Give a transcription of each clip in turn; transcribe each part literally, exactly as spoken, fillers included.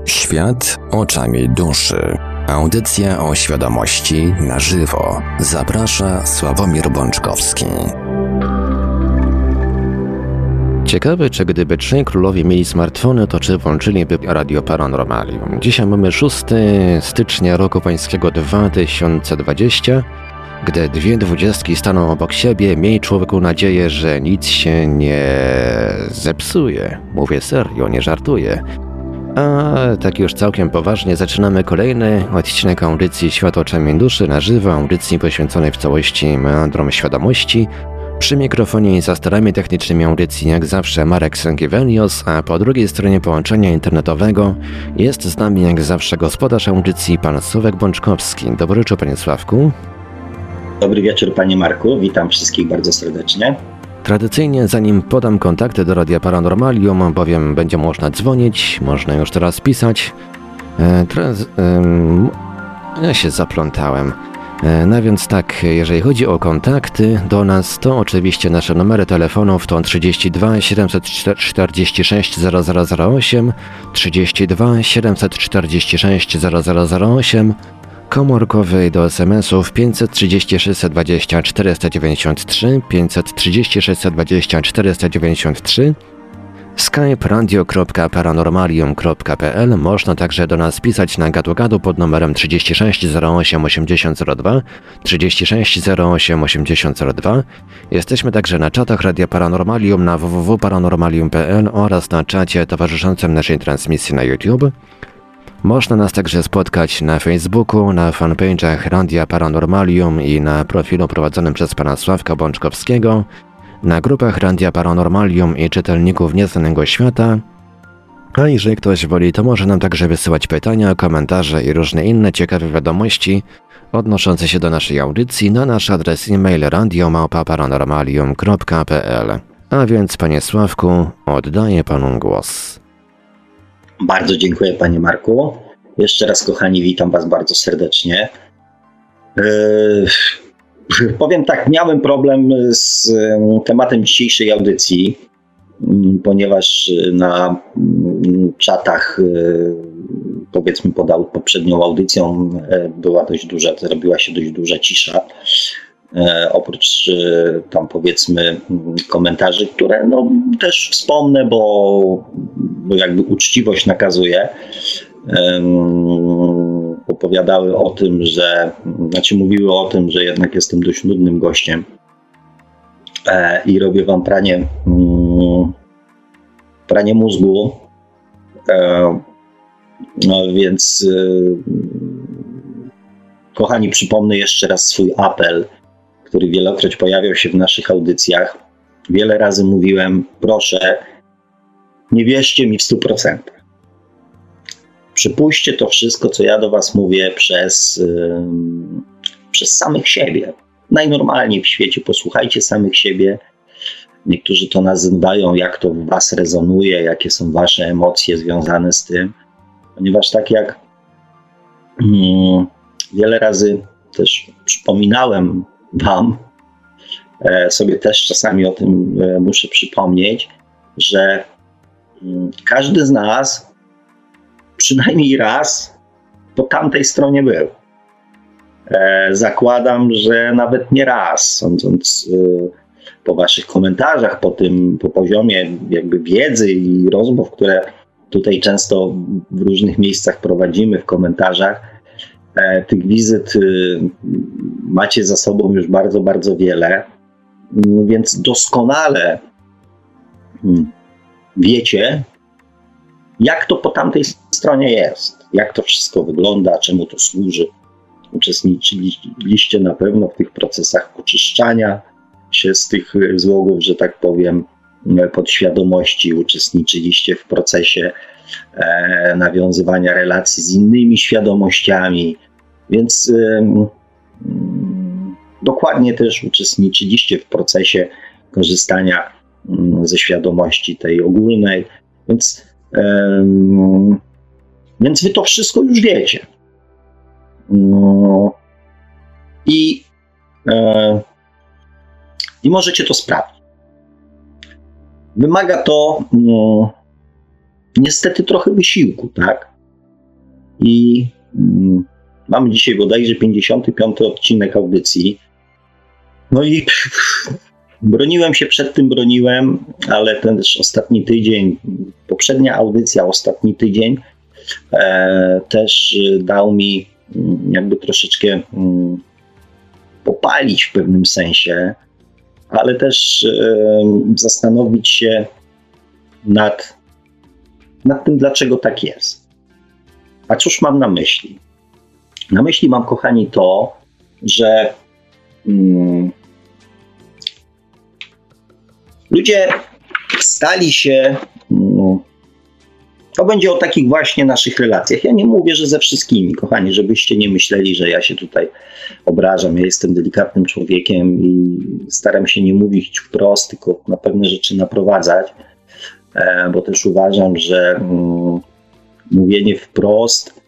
Świat oczami duszy. Audycja o świadomości na żywo. Zaprasza Sławomir Bączkowski. Ciekawe, czy gdyby trzej królowie mieli smartfony, to czy włączyliby Radio Paranormalium. Dzisiaj mamy szóstego stycznia roku pańskiego dwa tysiące dwudziestego. Gdy dwie dwudziestki staną obok siebie, miej człowieku nadzieję, że nic się nie zepsuje. Mówię serio, nie żartuję. A tak już całkiem poważnie zaczynamy kolejny odcinek audycji Świat oczami duszy na żywo, audycji poświęconej w całości meandrom świadomości. Przy mikrofonie i za starami technicznymi audycji jak zawsze Marek Sękiewelios, a po drugiej stronie połączenia internetowego jest z nami jak zawsze gospodarz audycji pan Sławek Bączkowski. Dobry wieczór, panie Sławku. Dobry wieczór, panie Marku, witam wszystkich bardzo serdecznie. Tradycyjnie, zanim podam kontakty do Radia Paranormalium, bowiem będzie można dzwonić, można już teraz pisać. E, teraz, e, ja się zaplątałem. E, no więc tak, jeżeli chodzi o kontakty do nas, to oczywiście nasze numery telefonów to trzydzieści dwa siedemset czterdzieści sześć zero zero zero osiem, trzydzieści dwa siedemset czterdzieści sześć zero zero zero osiem, komórkowy do es em esów pięćset trzydzieści sześć dwadzieścia czterysta dziewięćdziesiąt trzy, pięćset trzydzieści sześć dwadzieścia czterysta dziewięćdziesiąt trzy, skype radio kropka paranormalium kropka p l. Można także do nas pisać na gadu-gadu pod numerem trzydzieści sześć zero osiem osiemdziesiąt zero dwa, trzydzieści sześć zero osiem osiemdziesiąt zero dwa. Jesteśmy także na czatach Radia Paranormalium na w w w kropka paranormalium kropka p l oraz na czacie towarzyszącym naszej transmisji na YouTube. Można nas także spotkać na Facebooku, na fanpage'ach Radia Paranormalium i na profilu prowadzonym przez pana Sławka Bączkowskiego, na grupach Radia Paranormalium i czytelników Nieznanego Świata. A jeżeli ktoś woli, to może nam także wysyłać pytania, komentarze i różne inne ciekawe wiadomości odnoszące się do naszej audycji na nasz adres e-mail radio małpa paranormalium kropka p l. A więc, panie Sławku, oddaję panu głos. Bardzo dziękuję, panie Marku. Jeszcze raz, kochani, witam was bardzo serdecznie. Yy, powiem tak, miałem problem z tematem dzisiejszej audycji, ponieważ na czatach, powiedzmy pod poprzednią audycją, była dość duża, zrobiła się dość duża cisza. E, oprócz e, tam powiedzmy komentarzy, które no też wspomnę, bo, bo jakby uczciwość nakazuje, e, opowiadały o tym, że, znaczy mówiły o tym, że jednak jestem dość nudnym gościem e, i robię wam pranie, mm, pranie mózgu, e, no więc e, kochani, przypomnę jeszcze raz swój apel, który wielokroć pojawiał się w naszych audycjach. Wiele razy mówiłem, proszę, nie wierzcie mi w stu procentach. Przypuśćcie to wszystko, co ja do was mówię, przez, yy, przez samych siebie. Najnormalniej w świecie posłuchajcie samych siebie. Niektórzy to nazywają, jak to w was rezonuje, jakie są wasze emocje związane z tym. Ponieważ tak jak yy, wiele razy też przypominałem wam, e, sobie też czasami o tym e, muszę przypomnieć, że m, każdy z nas przynajmniej raz po tamtej stronie był. E, zakładam, że nawet nie raz, sądząc e, po waszych komentarzach, po tym, po poziomie jakby wiedzy i rozmów, które tutaj często w różnych miejscach prowadzimy w komentarzach. Tych wizyt macie za sobą już bardzo, bardzo wiele, więc doskonale wiecie, jak to po tamtej stronie jest, jak to wszystko wygląda, czemu to służy. Uczestniczyliście na pewno w tych procesach oczyszczania się z tych złogów, że tak powiem, podświadomości, uczestniczyliście w procesie e, nawiązywania relacji z innymi świadomościami, więc e, dokładnie też uczestniczyliście w procesie korzystania m, ze świadomości tej ogólnej, więc, e, więc wy to wszystko już wiecie. No, i, e, i możecie to sprawdzić. Wymaga to no, niestety trochę wysiłku, tak? i mm, mamy dzisiaj bodajże pięćdziesiąty piąty odcinek audycji. No i broniłem się przed tym, broniłem, ale ten też ostatni tydzień, poprzednia audycja, ostatni tydzień e, też dał mi jakby troszeczkę mm, popalić w pewnym sensie, ale też e, zastanowić się nad, nad tym, dlaczego tak jest. A cóż mam na myśli? Na myśli mam, kochani, to, że mm, ludzie stali się, mm, to będzie o takich właśnie naszych relacjach. Ja nie mówię, że ze wszystkimi, kochani, żebyście nie myśleli, że ja się tutaj obrażam. Ja jestem delikatnym człowiekiem i staram się nie mówić wprost, tylko na pewne rzeczy naprowadzać, e, bo też uważam, że mm, mówienie wprost,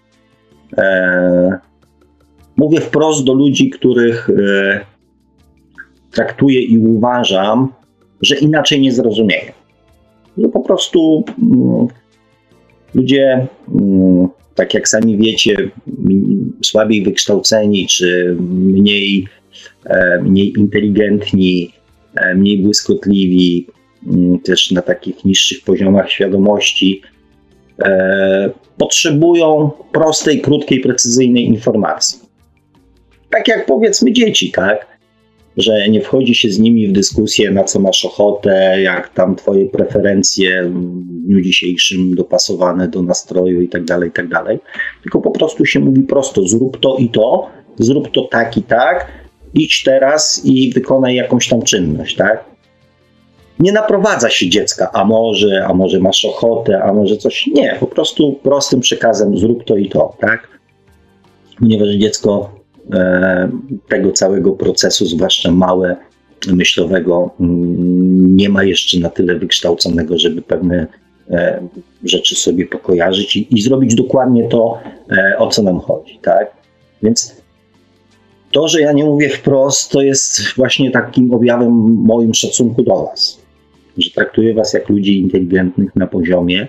e, mówię wprost do ludzi, których e, traktuję i uważam, że inaczej nie zrozumieją. Że po prostu mm, ludzie, mm, tak jak sami wiecie, m, słabiej wykształceni, czy mniej, e, mniej inteligentni, e, mniej błyskotliwi, m, też na takich niższych poziomach świadomości, e, potrzebują prostej, krótkiej, precyzyjnej informacji. Tak jak powiedzmy dzieci, tak? Że nie wchodzi się z nimi w dyskusję, na co masz ochotę, jak tam twoje preferencje w dniu dzisiejszym dopasowane do nastroju i tak dalej, i tak dalej. Tylko po prostu się mówi prosto, zrób to i to, zrób to tak i tak, idź teraz i wykonaj jakąś tam czynność, tak? Nie naprowadza się dziecka, a może, a może masz ochotę, a może coś. Nie, po prostu prostym przekazem zrób to i to, tak? Ponieważ dziecko tego całego procesu, zwłaszcza małe, myślowego, nie ma jeszcze na tyle wykształconego, żeby pewne rzeczy sobie pokojarzyć i, i zrobić dokładnie to, o co nam chodzi, tak? Więc to, że ja nie mówię wprost, to jest właśnie takim objawem moim szacunku do was, że traktuję was jak ludzi inteligentnych na poziomie,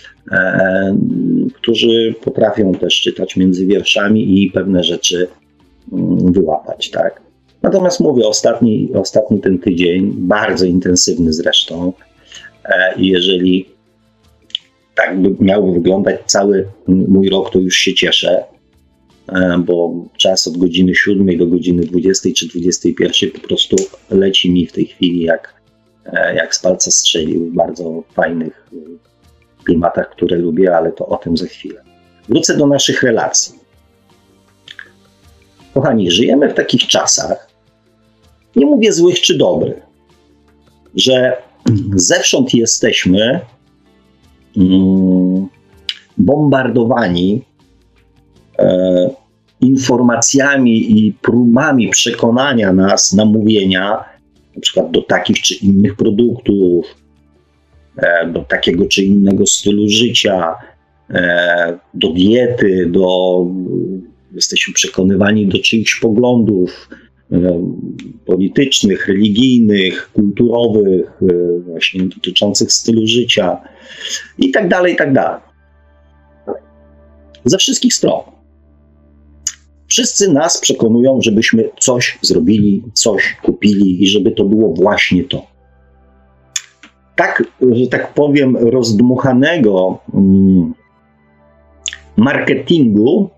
e, którzy potrafią też czytać między wierszami i pewne rzeczy wyłapać, tak? Natomiast mówię, ostatni, ostatni ten tydzień, bardzo intensywny zresztą, i e, jeżeli tak by miałby wyglądać cały mój rok, to już się cieszę, e, bo czas od godziny siódmej do godziny dwudziestej czy dwudziestej pierwszej po prostu leci mi w tej chwili jak, e, jak z palca strzelił w bardzo fajnych klimatach, które lubię, ale to o tym za chwilę. Wrócę do naszych relacji. Kochani, żyjemy w takich czasach, nie mówię złych czy dobrych, że zewsząd jesteśmy mm, bombardowani e, informacjami i próbami przekonania nas, namówienia na przykład do takich czy innych produktów, e, do takiego czy innego stylu życia, e, do diety, do... Jesteśmy przekonywani do czyichś poglądów e, politycznych, religijnych, kulturowych, e, właśnie dotyczących stylu życia i tak dalej, i tak dalej. Ze wszystkich stron. Wszyscy nas przekonują, żebyśmy coś zrobili, coś kupili i żeby to było właśnie to. Tak, że tak powiem, rozdmuchanego mm, marketingu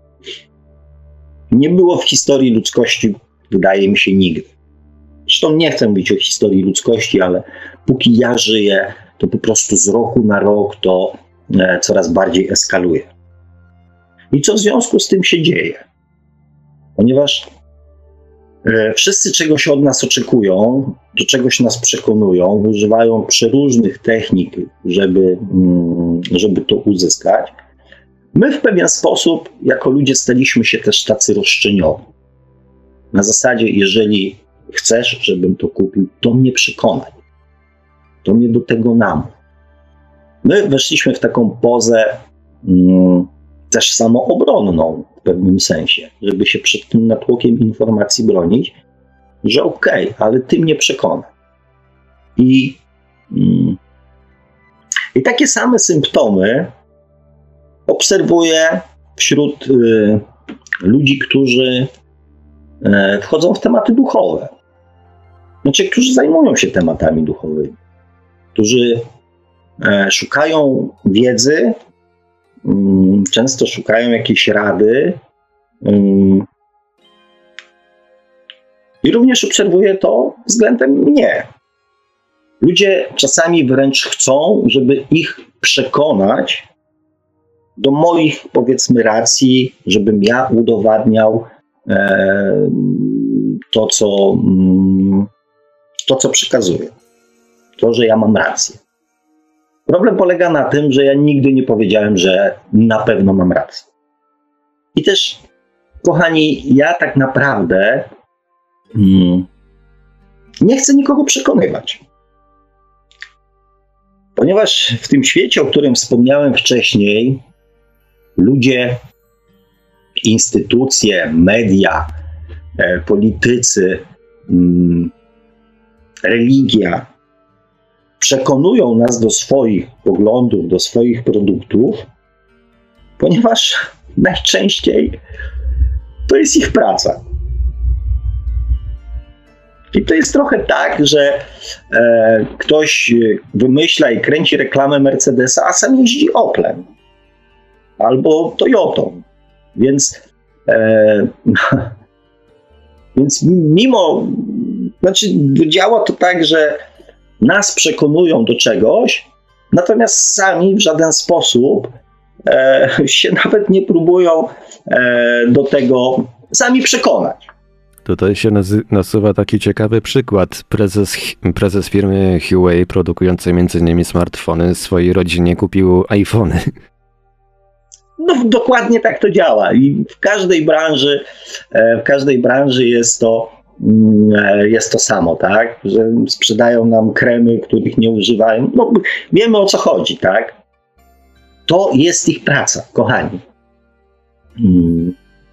nie było w historii ludzkości, wydaje mi się, nigdy. Zresztą nie chcę mówić o historii ludzkości, ale póki ja żyję, to po prostu z roku na rok to e, coraz bardziej eskaluje. I co w związku z tym się dzieje? Ponieważ e, wszyscy czegoś od nas oczekują, do czegoś nas przekonują, używają przeróżnych technik, żeby, mm, żeby to uzyskać. My w pewien sposób, jako ludzie, staliśmy się też tacy roszczeniowi. Na zasadzie, jeżeli chcesz, żebym to kupił, to mnie przekonaj. To mnie do tego namów. My weszliśmy w taką pozę mm, też samoobronną w pewnym sensie, żeby się przed tym natłokiem informacji bronić, że okej, okay, ale ty mnie przekonaj. I, mm, I takie same symptomy obserwuję wśród y, ludzi, którzy y, wchodzą w tematy duchowe. Znaczy, którzy zajmują się tematami duchowymi, którzy y, szukają wiedzy, y, często szukają jakiejś rady. Y, I również obserwuję to względem mnie. Ludzie czasami wręcz chcą, żeby ich przekonać do moich, powiedzmy, racji, żebym ja udowadniał e, to, co, mm, to, co przekazuję. To, że ja mam rację. Problem polega na tym, że ja nigdy nie powiedziałem, że na pewno mam rację. I też, kochani, ja tak naprawdę mm, nie chcę nikogo przekonywać. Ponieważ w tym świecie, o którym wspomniałem wcześniej, ludzie, instytucje, media, e, politycy, mm, religia przekonują nas do swoich poglądów, do swoich produktów, ponieważ najczęściej to jest ich praca. I to jest trochę tak, że e, ktoś wymyśla i kręci reklamę Mercedesa, a sam jeździ Oplem albo Toyotą. Więc, e, więc mimo, znaczy działa to tak, że nas przekonują do czegoś, natomiast sami w żaden sposób e, się nawet nie próbują e, do tego sami przekonać. Tutaj się nazy- nasuwa taki ciekawy przykład. Prezes, prezes firmy Huawei, produkującej między innymi smartfony, swojej rodzinie kupił iPhony. No dokładnie tak to działa i w każdej branży, w każdej branży jest to, jest to samo, tak? Że sprzedają nam kremy, których nie używają. No wiemy, o co chodzi, tak? To jest ich praca, kochani. Hmm.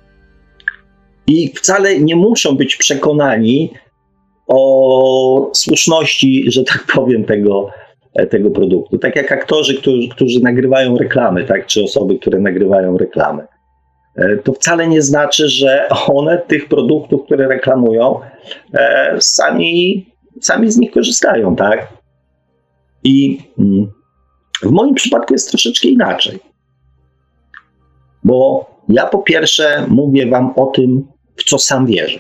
I wcale nie muszą być przekonani o słuszności, że tak powiem, tego, tego produktu. Tak jak aktorzy, którzy, którzy nagrywają reklamy, tak, czy osoby, które nagrywają reklamy. To wcale nie znaczy, że one tych produktów, które reklamują, sami, sami z nich korzystają, tak? I w moim przypadku jest troszeczkę inaczej. Bo ja po pierwsze mówię wam o tym, w co sam wierzę.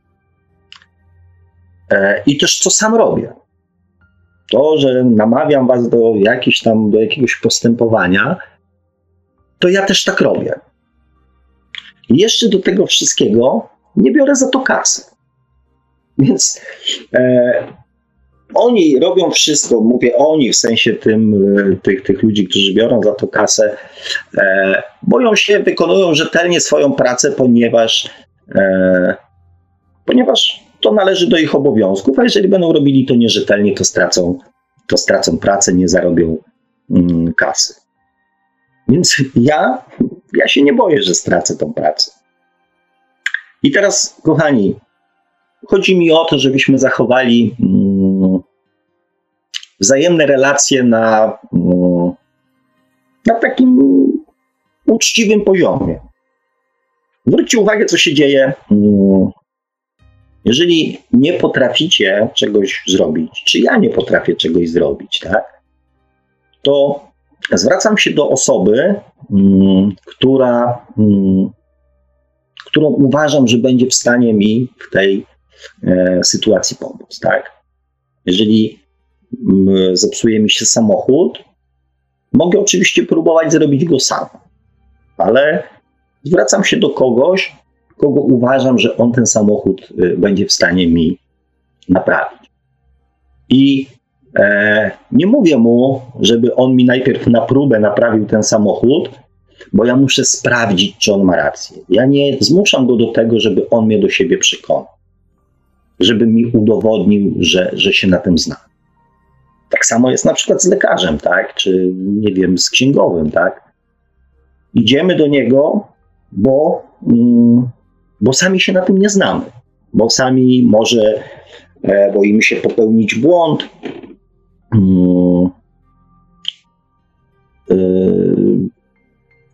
E, I też co sam robię. To, że namawiam was do jakiejś tam, do jakiegoś postępowania, to ja też tak robię. I jeszcze do tego wszystkiego nie biorę za to kasy. Więc e, oni robią wszystko, mówię oni w sensie tym, tych, tych ludzi, którzy biorą za to kasę, e, boją się, wykonują rzetelnie swoją pracę, ponieważ E, ponieważ to należy do ich obowiązków, a jeżeli będą robili to nierzetelnie, to stracą, to stracą pracę, nie zarobią mm, kasy. Więc ja, ja się nie boję, że stracę tą pracę. I teraz, kochani, chodzi mi o to, żebyśmy zachowali mm, wzajemne relacje na, mm, na takim uczciwym poziomie. Zwróćcie uwagę, co się dzieje. Jeżeli nie potraficie czegoś zrobić, czy ja nie potrafię czegoś zrobić, tak, to zwracam się do osoby, która, którą uważam, że będzie w stanie mi w tej sytuacji pomóc. Tak? Jeżeli zepsuje mi się samochód, mogę oczywiście próbować zrobić go sam, ale zwracam się do kogoś, kogo uważam, że on ten samochód będzie w stanie mi naprawić. I e, nie mówię mu, żeby on mi najpierw na próbę naprawił ten samochód, bo ja muszę sprawdzić, czy on ma rację. Ja nie zmuszam go do tego, żeby on mnie do siebie przekonał. Żeby mi udowodnił, że, że się na tym zna. Tak samo jest na przykład z lekarzem, tak? Czy nie wiem, z księgowym, tak? Idziemy do niego, bo, mm, bo sami się na tym nie znamy. Bo sami może e, boimy się popełnić błąd. Mm, e,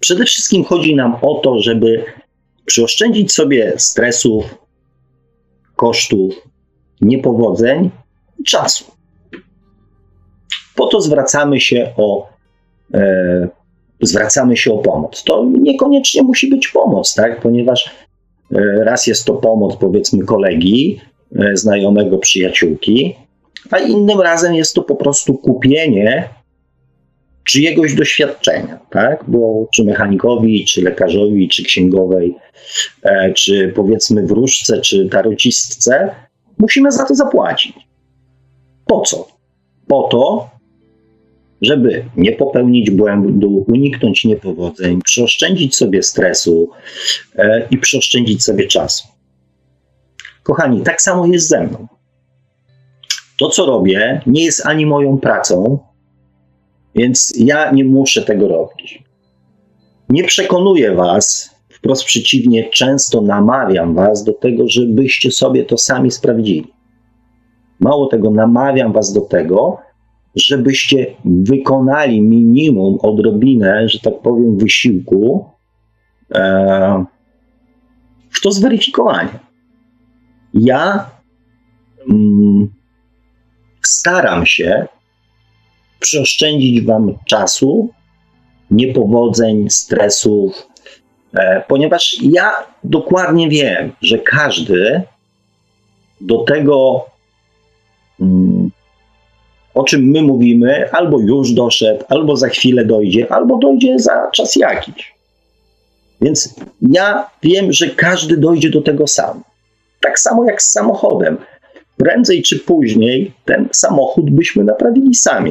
Przede wszystkim chodzi nam o to, żeby przyoszczędzić sobie stresów, kosztów, niepowodzeń i czasu. Po to zwracamy się o, e, zwracamy się o pomoc. To niekoniecznie musi być pomoc, tak? Ponieważ e, raz jest to pomoc, powiedzmy, kolegi, e, znajomego, przyjaciółki, a innym razem jest to po prostu kupienie czyjegoś doświadczenia, tak? Bo czy mechanikowi, czy lekarzowi, czy księgowej, e, czy powiedzmy wróżce, czy tarocistce, musimy za to zapłacić. Po co? Po to, żeby nie popełnić błędu, uniknąć niepowodzeń, przeoszczędzić sobie stresu e, i przeoszczędzić sobie czasu. Kochani, tak samo jest ze mną. To, co robię, nie jest ani moją pracą, więc ja nie muszę tego robić. Nie przekonuję was, wprost przeciwnie, często namawiam was do tego, żebyście sobie to sami sprawdzili. Mało tego, namawiam was do tego, żebyście wykonali minimum, odrobinę, że tak powiem, wysiłku e, w to zweryfikowanie. Ja mm, staram się przeoszczędzić wam czasu, niepowodzeń, stresów, e, ponieważ ja dokładnie wiem, że każdy do tego, mm, o czym my mówimy, albo już doszedł, albo za chwilę dojdzie, albo dojdzie za czas jakiś. Więc ja wiem, że każdy dojdzie do tego sam. Tak samo jak z samochodem. Prędzej czy później ten samochód byśmy naprawili sami.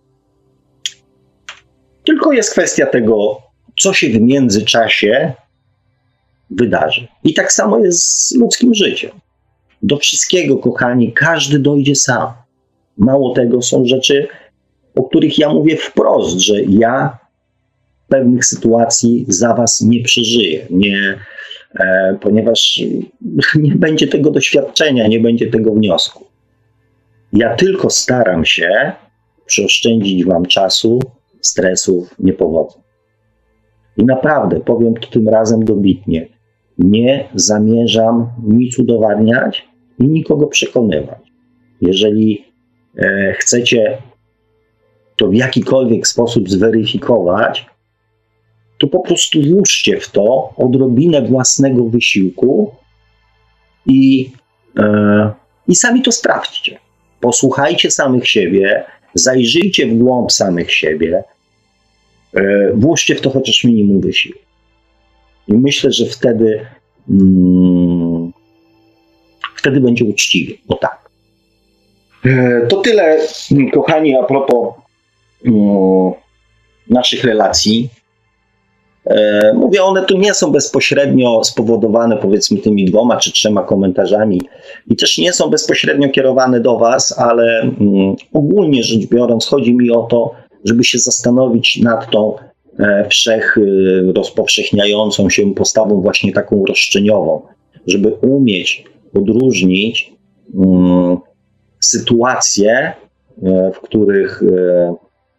Tylko jest kwestia tego, co się w międzyczasie wydarzy. I tak samo jest z ludzkim życiem. Do wszystkiego, kochani, każdy dojdzie sam. Mało tego, są rzeczy, o których ja mówię wprost, że ja pewnych sytuacji za was nie przeżyję, nie, e, ponieważ nie będzie tego doświadczenia, nie będzie tego wniosku. Ja tylko staram się przeoszczędzić wam czasu, stresów, niepowodzeń. I naprawdę, powiem to tym razem dobitnie, nie zamierzam nic udowadniać i nikogo przekonywać. Jeżeli e, chcecie to w jakikolwiek sposób zweryfikować, to po prostu włóżcie w to odrobinę własnego wysiłku i, e, i sami to sprawdźcie. Posłuchajcie samych siebie, zajrzyjcie w głąb samych siebie, e, włóżcie w to chociaż minimum wysiłku. I myślę, że wtedy mm, wtedy będzie uczciwie, bo tak. E, to tyle, kochani, a propos mm, naszych relacji. E, mówię, one tu nie są bezpośrednio spowodowane, powiedzmy, tymi dwoma czy trzema komentarzami i też nie są bezpośrednio kierowane do was, ale mm, ogólnie rzecz biorąc chodzi mi o to, żeby się zastanowić nad tą e, wszech e, rozpowszechniającą się postawą właśnie taką roszczeniową, żeby umieć odróżnić mm, sytuacje, e, w których e,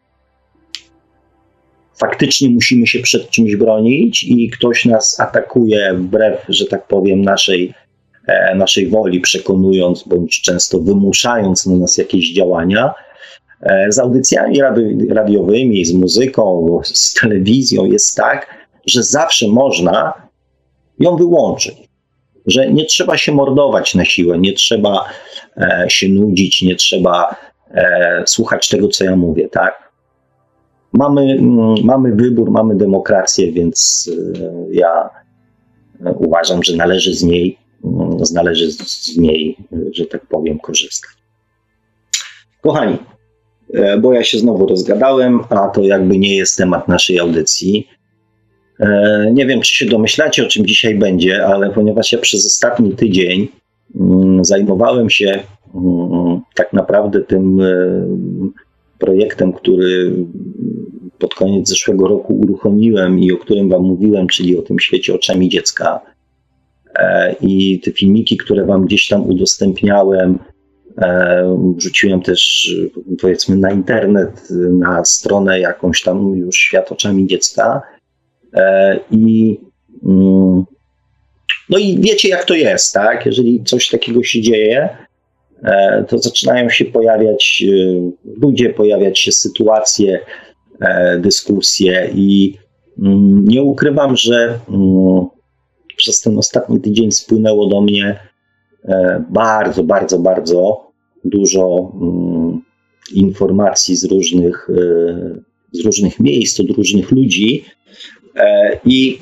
faktycznie musimy się przed czymś bronić i ktoś nas atakuje wbrew, że tak powiem, naszej, e, naszej woli, przekonując bądź często wymuszając na nas jakieś działania. E, z audycjami radi- radiowymi, z muzyką, z telewizją jest tak, że zawsze można ją wyłączyć. Że nie trzeba się mordować na siłę, nie trzeba e, się nudzić, nie trzeba e, słuchać tego, co ja mówię, tak? Mamy, mm, mamy wybór, mamy demokrację, więc e, ja uważam, że należy z niej, mm, należy z niej, że tak powiem, korzystać. Kochani, e, bo ja się znowu rozgadałem, a to jakby nie jest temat naszej audycji. E, nie wiem, czy się domyślacie, o czym dzisiaj będzie, ale ponieważ ja przez ostatni tydzień mm, zajmowałem się mm, tak naprawdę tym y, projektem, który pod koniec zeszłego roku uruchomiłem i o którym wam mówiłem, czyli o tym świecie oczami dziecka. E, I te filmiki, które wam gdzieś tam udostępniałem, e, wrzuciłem też, powiedzmy, na internet, na stronę jakąś tam już Świat oczami dziecka. I no i wiecie, jak to jest, tak? Jeżeli coś takiego się dzieje, to zaczynają się pojawiać ludzie, pojawiać się sytuacje, dyskusje i nie ukrywam, że przez ten ostatni tydzień spłynęło do mnie bardzo, bardzo, bardzo dużo informacji z różnych, z różnych miejsc, od różnych ludzi i,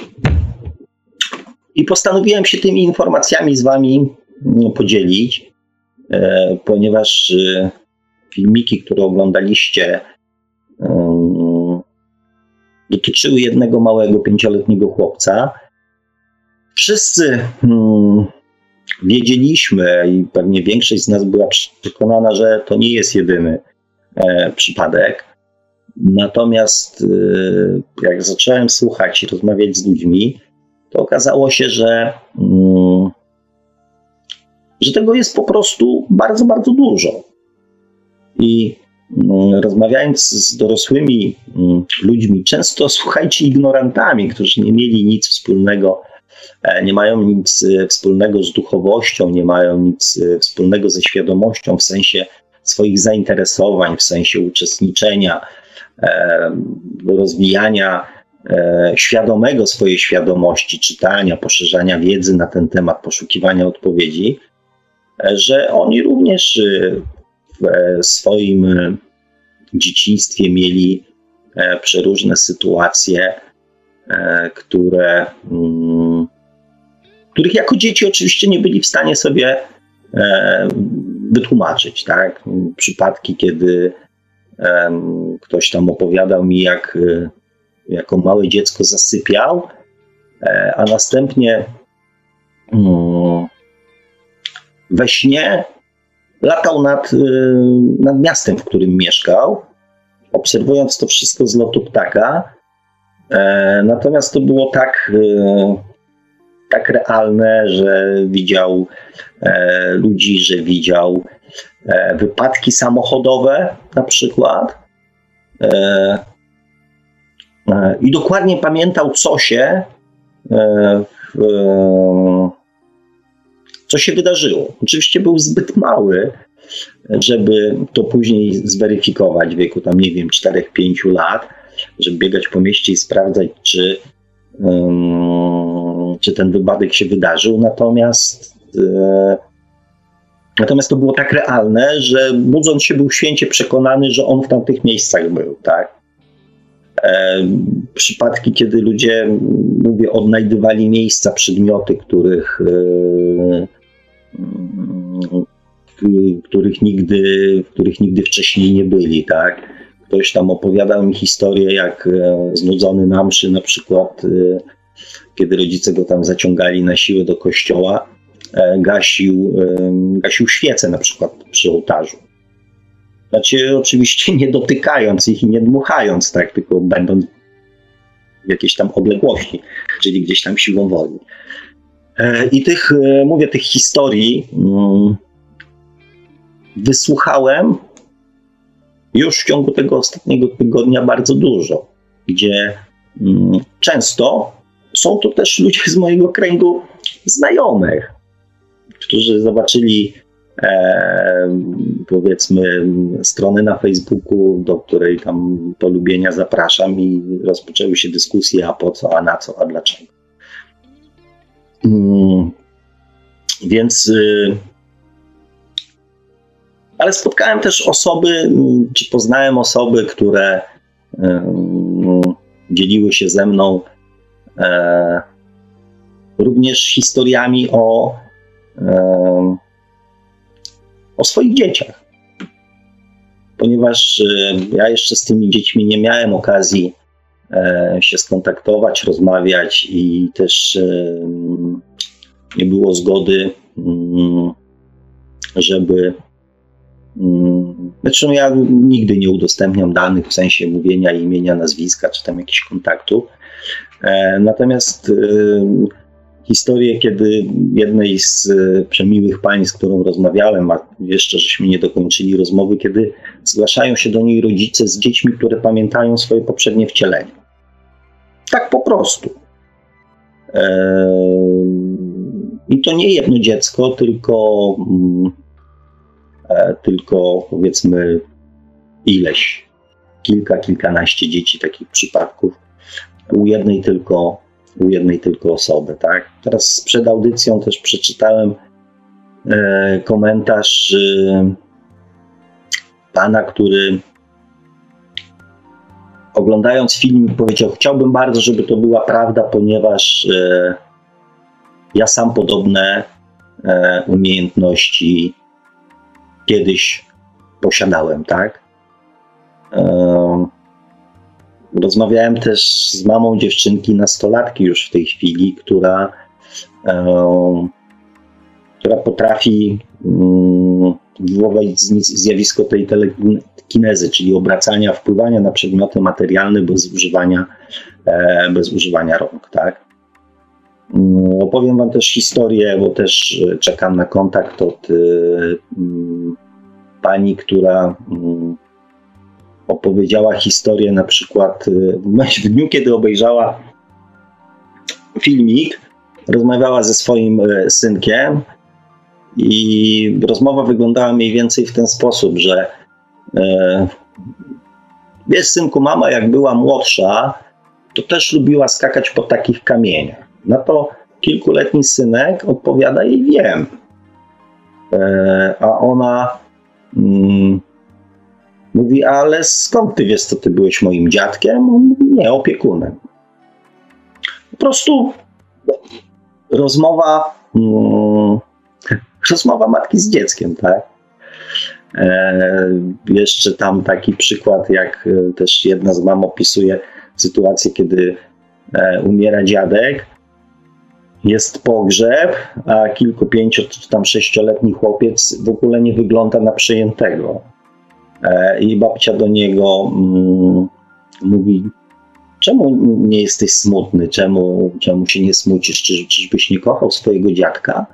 i postanowiłem się tymi informacjami z wami podzielić, ponieważ filmiki, które oglądaliście, dotyczyły jednego małego pięcioletniego chłopca. Wszyscy hmm, wiedzieliśmy i pewnie większość z nas była przekonana, że to nie jest jedyny e, przypadek. Natomiast e, jak zacząłem słuchać i rozmawiać z ludźmi, to okazało się, że, mm, że tego jest po prostu bardzo, bardzo dużo. I mm, rozmawiając z dorosłymi mm, ludźmi, często słuchajcie ignorantami, którzy nie mieli nic wspólnego, nie mają nic wspólnego z duchowością, nie mają nic wspólnego ze świadomością w sensie swoich zainteresowań, w sensie uczestniczenia, rozwijania świadomego swojej świadomości, czytania, poszerzania wiedzy na ten temat, poszukiwania odpowiedzi, że oni również w swoim dzieciństwie mieli przeróżne sytuacje, które, których jako dzieci oczywiście nie byli w stanie sobie wytłumaczyć, tak? Przypadki, kiedy ktoś tam opowiadał mi, jak jako małe dziecko zasypiał, a następnie we śnie latał nad, nad miastem, w którym mieszkał, obserwując to wszystko z lotu ptaka. Natomiast to było tak, tak realne, że widział ludzi, że widział wypadki samochodowe na przykład i dokładnie pamiętał, co się co się wydarzyło. Oczywiście był zbyt mały, żeby to później zweryfikować w wieku tam, nie wiem, czterech pięciu lat, żeby biegać po mieście i sprawdzać, czy, um, czy ten wypadek się wydarzył. Natomiast, e, natomiast to było tak realne, że budząc się był święcie przekonany, że on w tamtych miejscach był, tak? E, przypadki, kiedy ludzie, mówię, odnajdywali miejsca, przedmioty, których, e, których, nigdy, których nigdy wcześniej nie byli, tak? Ktoś tam opowiadał mi historię, jak znudzony na mszy, na przykład, kiedy rodzice go tam zaciągali na siłę do kościoła, gasił, gasił świece na przykład przy ołtarzu. Znaczy oczywiście nie dotykając ich i nie dmuchając, tak, tylko będąc w jakiejś tam odległości, czyli gdzieś tam siłą woli. I tych, mówię, tych historii wysłuchałem już w ciągu tego ostatniego tygodnia bardzo dużo, gdzie mm, często są to też ludzie z mojego kręgu znajomych, którzy zobaczyli e, powiedzmy stronę na Facebooku, do której tam polubienia zapraszam i rozpoczęły się dyskusje, a po co, a na co, a dlaczego. Mm, więc y, ale spotkałem też osoby, czy poznałem osoby, które um, dzieliły się ze mną e, również historiami o, e, o swoich dzieciach. Ponieważ e, ja jeszcze z tymi dziećmi nie miałem okazji e, się skontaktować, rozmawiać i też e, nie było zgody, m, żeby Zresztą ja nigdy nie udostępniam danych w sensie mówienia imienia, nazwiska, czy tam jakichś kontaktów. Natomiast historię, kiedy jednej z przemiłych pań, z którą rozmawiałem, a jeszcze żeśmy nie dokończyli rozmowy, kiedy zgłaszają się do niej rodzice z dziećmi, które pamiętają swoje poprzednie wcielenie. Tak po prostu. I to nie jedno dziecko, tylko, tylko powiedzmy ileś, kilka, kilkanaście dzieci takich przypadków u jednej tylko, u jednej tylko osoby. Tak? Teraz przed audycją też przeczytałem komentarz pana, który oglądając film powiedział: chciałbym bardzo, żeby to była prawda, ponieważ e, ja sam podobne e, umiejętności kiedyś posiadałem, tak? E, rozmawiałem też z mamą dziewczynki, nastolatki już w tej chwili, która, e, która potrafi mm, wywołać zjawisko tej telekinezy, czyli obracania, wpływania na przedmioty materialne bez używania, e, bez używania rąk. Tak? Opowiem wam też historię, bo też czekam na kontakt od y, pani, która y, opowiedziała historię na przykład y, w dniu, kiedy obejrzała filmik, rozmawiała ze swoim y, synkiem. I rozmowa wyglądała mniej więcej w ten sposób, że e, wiesz, synku, mama jak była młodsza, to też lubiła skakać po takich kamieniach. Na to kilkuletni synek odpowiada jej: wiem. E, a ona mm, mówi: ale skąd ty wiesz, to ty byłeś moim dziadkiem? On mówi: nie, opiekunem. Po prostu rozmowa... Mm, Rozmowa matki z dzieckiem, tak? E, jeszcze tam taki przykład, jak też jedna z mam opisuje sytuację, kiedy e, umiera dziadek, jest pogrzeb, a kilku, pięcio, czy tam sześcioletni chłopiec w ogóle nie wygląda na przejętego. E, I babcia do niego mm, mówi: czemu nie jesteś smutny? Czemu, czemu się nie smucisz? Czy, czyżbyś nie kochał swojego dziadka?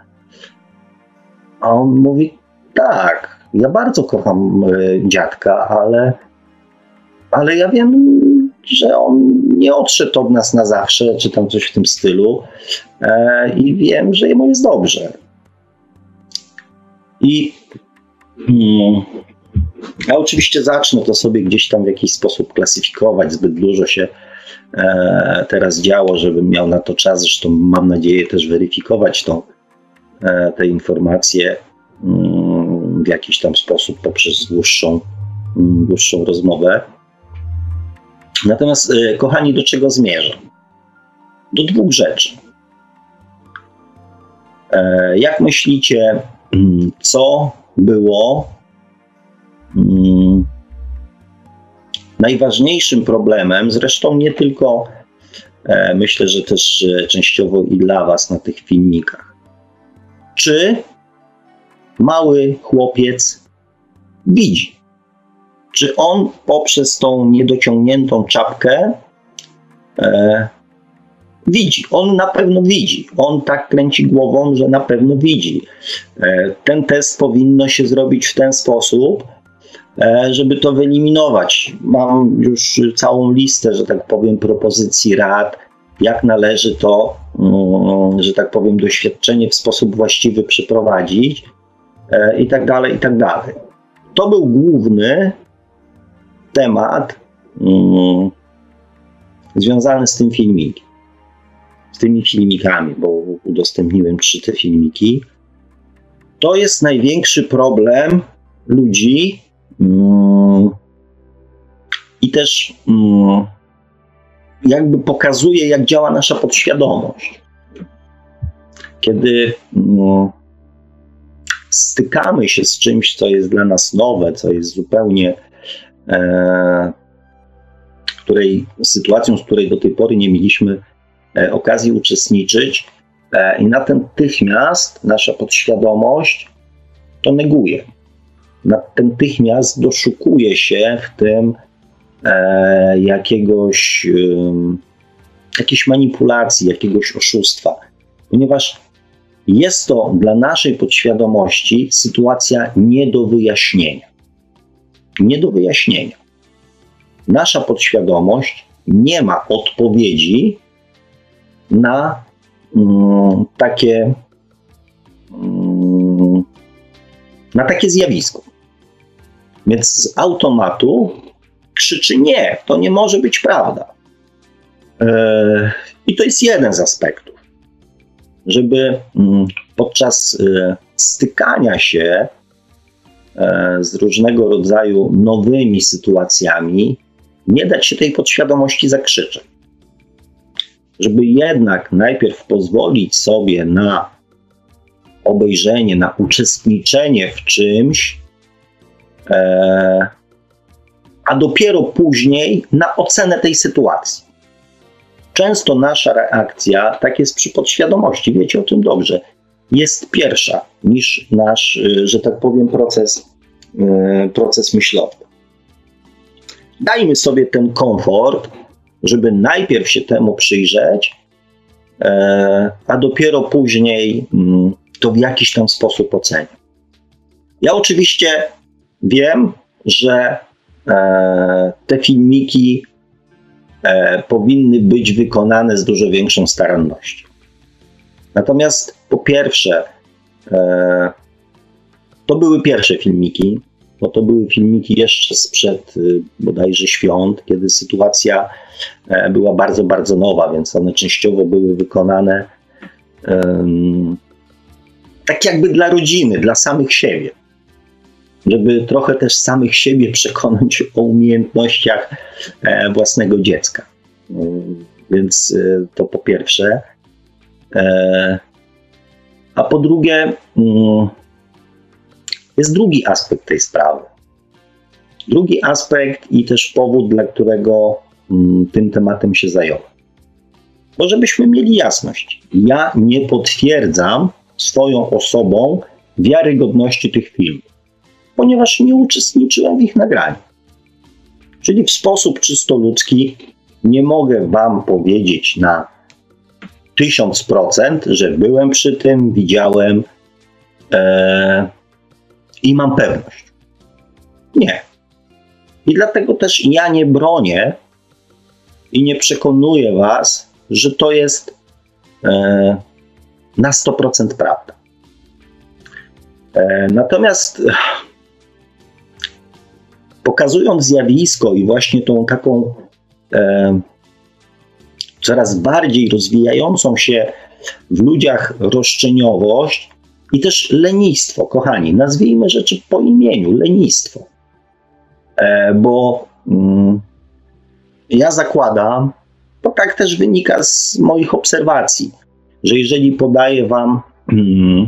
A on mówi: tak, ja bardzo kocham y, dziadka, ale, ale ja wiem, że on nie odszedł od nas na zawsze, czy tam coś w tym stylu, e, i wiem, że jemu jest dobrze. I mm, ja oczywiście zacznę to sobie gdzieś tam w jakiś sposób klasyfikować, zbyt dużo się e, teraz działo, żebym miał na to czas, zresztą mam nadzieję też weryfikować tą te informacje w jakiś tam sposób poprzez dłuższą, dłuższą rozmowę. Natomiast, kochani, do czego zmierzam? Do dwóch rzeczy. Jak myślicie, co było najważniejszym problemem, zresztą nie tylko, myślę, że też częściowo i dla was na tych filmikach? Czy mały chłopiec widzi? Czy on poprzez tą niedociągniętą czapkę e, widzi? On na pewno widzi. On tak kręci głową, że na pewno widzi. E, ten test powinno się zrobić w ten sposób, e, żeby to wyeliminować. Mam już całą listę, że tak powiem, propozycji rad, jak należy to, że tak powiem, doświadczenie w sposób właściwy przeprowadzić i tak dalej, i tak dalej. To był główny temat um, związany z tym filmikiem, z tymi filmikami, bo udostępniłem trzy te filmiki. To jest największy problem ludzi um, i też um, jakby pokazuje, jak działa nasza podświadomość. Kiedy no, stykamy się z czymś, co jest dla nas nowe, co jest zupełnie e, której, sytuacją, z której do tej pory nie mieliśmy e, okazji uczestniczyć, e, i natychmiast nasza podświadomość to neguje. Natychmiast doszukuje się w tym E, jakiegoś, e, jakiejś manipulacji, jakiegoś oszustwa, ponieważ jest to dla naszej podświadomości sytuacja nie do wyjaśnienia. Nie do wyjaśnienia. Nasza podświadomość nie ma odpowiedzi na mm, takie mm, na takie zjawisko. Więc z automatu krzyczy nie, to nie może być prawda. Yy, I to jest jeden z aspektów. Żeby yy, podczas yy, stykania się yy, z różnego rodzaju nowymi sytuacjami nie dać się tej podświadomości zakrzyczeć. Żeby jednak najpierw pozwolić sobie na obejrzenie, na uczestniczenie w czymś, e, a dopiero później na ocenę tej sytuacji. Często nasza reakcja, tak jest przy podświadomości, wiecie o tym dobrze, jest pierwsza niż nasz, że tak powiem, proces, e, proces myślowy. Dajmy sobie ten komfort, żeby najpierw się temu przyjrzeć, e, a dopiero później mm, to w jakiś tam sposób ocenię. Ja oczywiście wiem, że e, te filmiki e, powinny być wykonane z dużo większą starannością. Natomiast po pierwsze, e, to były pierwsze filmiki, bo to były filmiki jeszcze sprzed y, bodajże świąt, kiedy sytuacja e, była bardzo, bardzo nowa, więc one częściowo były wykonane um, tak jakby dla rodziny, dla samych siebie. Żeby trochę też samych siebie przekonać o umiejętnościach e, własnego dziecka. Um, więc y, to po pierwsze. E, a po drugie, um, jest drugi aspekt tej sprawy. Drugi aspekt i też powód, dla którego mm, tym tematem się zająłem. Bo żebyśmy mieli jasność, ja nie potwierdzam swoją osobą wiarygodności tych filmów, ponieważ nie uczestniczyłem w ich nagraniu. Czyli w sposób czysto ludzki nie mogę wam powiedzieć na tysiąc procent, że byłem przy tym, widziałem, e, i mam pewność. Nie. I dlatego też ja nie bronię i nie przekonuję was, że to jest e, na sto procent prawda. E, natomiast e, pokazując zjawisko i właśnie tą taką e, coraz bardziej rozwijającą się w ludziach roszczeniowość, i też lenistwo, kochani, nazwijmy rzeczy po imieniu, lenistwo. E, bo mm, ja zakładam, to tak też wynika z moich obserwacji, że jeżeli podaję wam mm,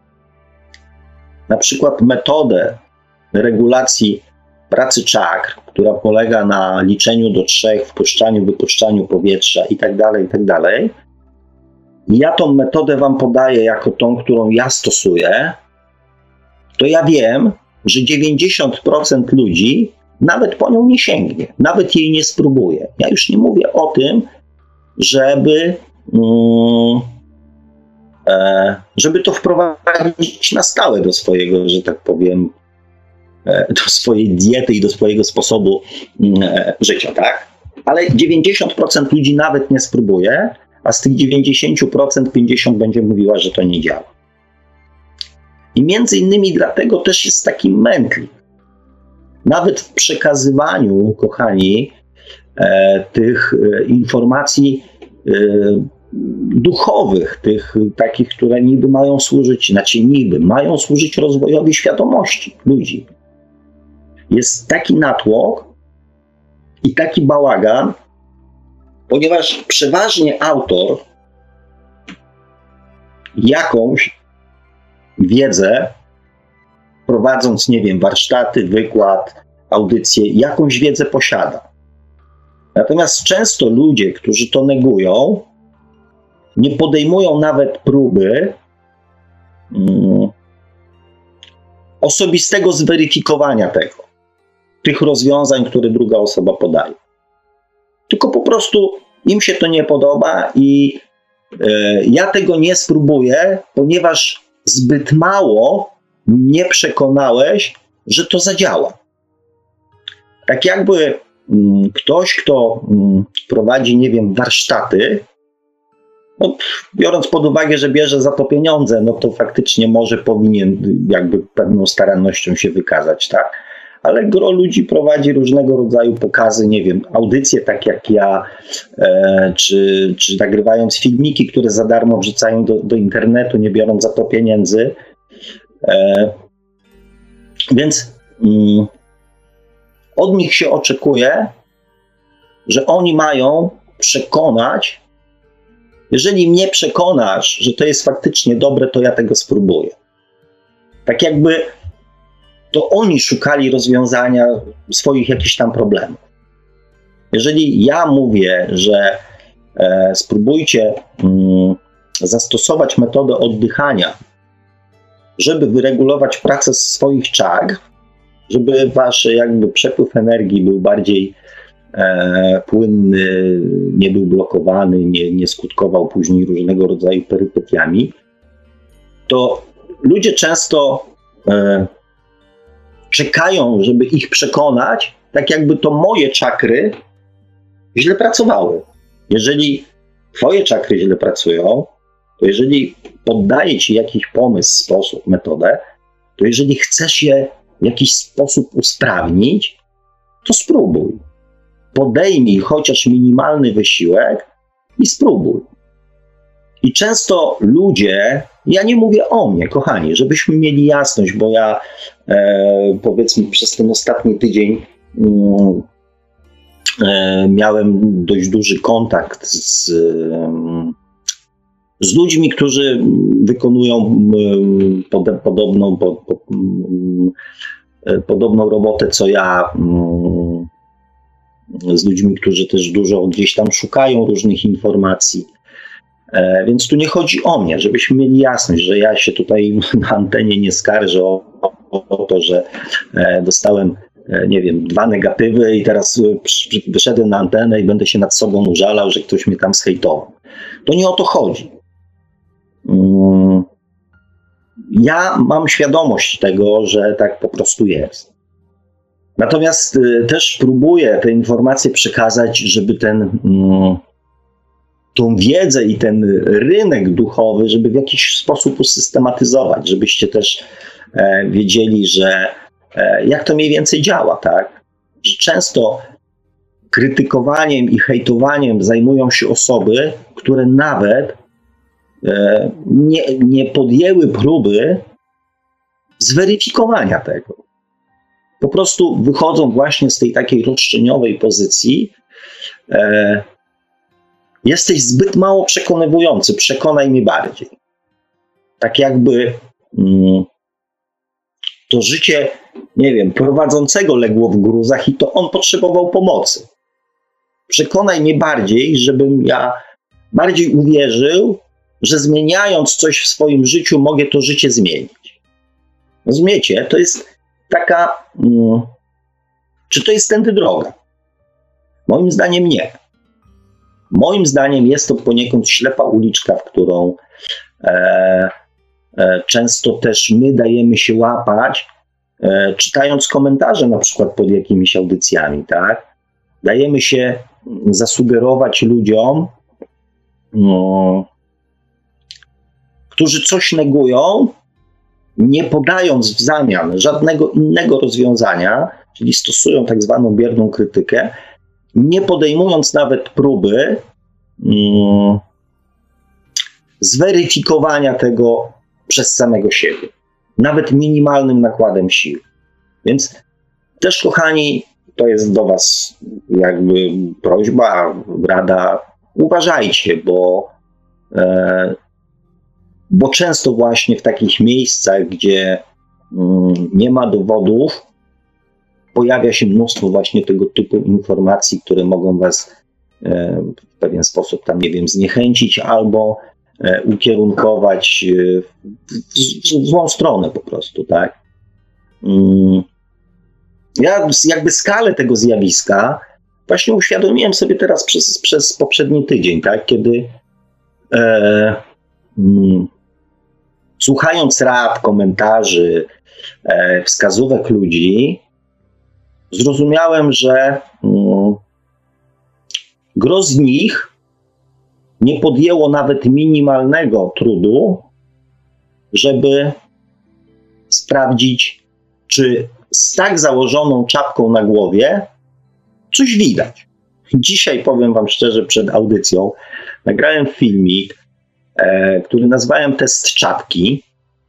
na przykład metodę regulacji pracy czakr, która polega na liczeniu do trzech, wpuszczaniu, wypuszczaniu powietrza itd., itd., ja tą metodę wam podaję jako tą, którą ja stosuję, to ja wiem, że dziewięćdziesiąt procent ludzi nawet po nią nie sięgnie, nawet jej nie spróbuje. Ja już nie mówię o tym, żeby, mm, e, żeby to wprowadzić na stałe do swojego, że tak powiem, e, do swojej diety i do swojego sposobu e, życia, tak? Ale dziewięćdziesiąt procent ludzi nawet nie spróbuje, a z tych dziewięćdziesiąt procent pięćdziesiąt procent będzie mówiła, że to nie działa. I między innymi dlatego też jest taki mętlik. Nawet w przekazywaniu, kochani, e, tych e, informacji e, duchowych, tych takich, które niby mają służyć, znaczy niby, mają służyć rozwojowi świadomości ludzi. Jest taki natłok i taki bałagan, ponieważ przeważnie autor jakąś wiedzę, prowadząc, nie wiem, warsztaty, wykład, audycje, jakąś wiedzę posiada. Natomiast często ludzie, którzy to negują, nie podejmują nawet próby mm, osobistego zweryfikowania tego, tych rozwiązań, które druga osoba podaje. Tylko po prostu im się to nie podoba i y, ja tego nie spróbuję, ponieważ zbyt mało mnie przekonałeś, że to zadziała. Tak jakby ktoś, kto prowadzi, nie wiem, warsztaty, no, biorąc pod uwagę, że bierze za to pieniądze, no to faktycznie może powinien jakby pewną starannością się wykazać, tak? Ale gro ludzi prowadzi różnego rodzaju pokazy, nie wiem, audycje tak jak ja, e, czy, czy nagrywając filmiki, które za darmo wrzucają do, do internetu, nie biorąc za to pieniędzy. E, więc mm, od nich się oczekuje, że oni mają przekonać, jeżeli mnie przekonasz, że to jest faktycznie dobre, to ja tego spróbuję. Tak jakby to oni szukali rozwiązania swoich jakichś tam problemów. Jeżeli ja mówię, że e, spróbujcie mm, zastosować metodę oddychania, żeby wyregulować pracę swoich czakr, żeby wasz jakby przepływ energii był bardziej e, płynny, nie był blokowany, nie, nie skutkował później różnego rodzaju perypetiami, to ludzie często e, czekają, żeby ich przekonać, tak jakby to moje czakry źle pracowały. Jeżeli twoje czakry źle pracują, to jeżeli poddaję ci jakiś pomysł, sposób, metodę, to jeżeli chcesz je w jakiś sposób usprawnić, to spróbuj. Podejmij chociaż minimalny wysiłek i spróbuj. I często ludzie, ja nie mówię o mnie, kochani, żebyśmy mieli jasność, bo ja e, powiedzmy przez ten ostatni tydzień mm, e, miałem dość duży kontakt z, z ludźmi, którzy wykonują pod, podobną, pod, pod, podobną robotę co ja, z ludźmi, którzy też dużo gdzieś tam szukają różnych informacji. Więc tu nie chodzi o mnie, żebyśmy mieli jasność, że ja się tutaj na antenie nie skarżę o, o to, że dostałem, nie wiem, dwa negatywy i teraz wyszedłem na antenę i będę się nad sobą użalał, że ktoś mnie tam zhejtował. To nie o to chodzi. Ja mam świadomość tego, że tak po prostu jest. Natomiast też próbuję te informacje przekazać, żeby ten tą wiedzę i ten rynek duchowy, żeby w jakiś sposób usystematyzować, żebyście też e, wiedzieli, że e, jak to mniej więcej działa, tak? Że często krytykowaniem i hejtowaniem zajmują się osoby, które nawet e, nie, nie podjęły próby zweryfikowania tego. Po prostu wychodzą właśnie z tej takiej roszczeniowej pozycji, e, jesteś zbyt mało przekonywujący, przekonaj mnie bardziej. Tak jakby mm, to życie, nie wiem, prowadzącego legło w gruzach i to on potrzebował pomocy. Przekonaj mnie bardziej, żebym ja bardziej uwierzył, że zmieniając coś w swoim życiu mogę to życie zmienić. Rozumiecie? To jest taka... Mm, czy to jest tędy droga? Moim zdaniem nie. Moim zdaniem jest to poniekąd ślepa uliczka, w którą e, e, często też my dajemy się łapać, e, czytając komentarze na przykład pod jakimiś audycjami, tak? Dajemy się zasugerować ludziom, no, którzy coś negują, nie podając w zamian żadnego innego rozwiązania, czyli stosują tak zwaną bierną krytykę, nie podejmując nawet próby mm, zweryfikowania tego przez samego siebie, nawet minimalnym nakładem sił. Więc też, kochani, to jest do was jakby prośba, rada, uważajcie, bo, e, bo często właśnie w takich miejscach, gdzie mm, nie ma dowodów, pojawia się mnóstwo właśnie tego typu informacji, które mogą was e, w pewien sposób tam, nie wiem, zniechęcić albo e, ukierunkować e, w, w złą stronę po prostu, tak? Mm. Ja jakby skalę tego zjawiska właśnie uświadomiłem sobie teraz przez, przez poprzedni tydzień, tak? Kiedy e, mm, słuchając rad, komentarzy, e, wskazówek ludzi, zrozumiałem, że mm, gros z nich nie podjęło nawet minimalnego trudu, żeby sprawdzić, czy z tak założoną czapką na głowie coś widać. Dzisiaj, powiem wam szczerze, przed audycją nagrałem filmik, e, który nazwałem Test czapki.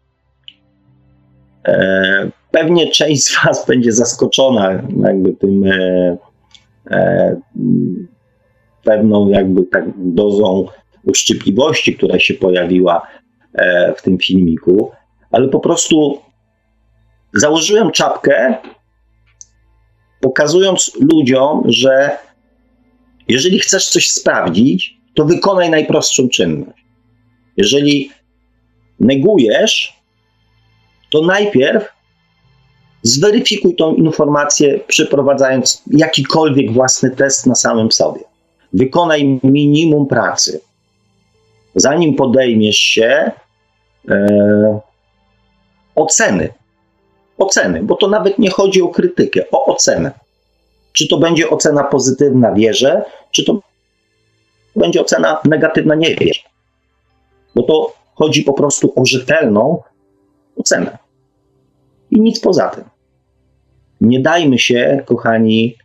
E, pewnie część z was będzie zaskoczona jakby tym e, e, pewną jakby tak dozą uszczypliwości, która się pojawiła e, w tym filmiku, ale po prostu założyłem czapkę, pokazując ludziom, że jeżeli chcesz coś sprawdzić, to wykonaj najprostszą czynność. Jeżeli negujesz, to najpierw zweryfikuj tą informację, przeprowadzając jakikolwiek własny test na samym sobie. Wykonaj minimum pracy. Zanim podejmiesz się e, oceny. Oceny, bo to nawet nie chodzi o krytykę, o ocenę. Czy to będzie ocena pozytywna, wierzę, czy to będzie ocena negatywna, nie wierzę. Bo to chodzi po prostu o rzetelną ocenę. I nic poza tym. Nie dajmy się, kochani,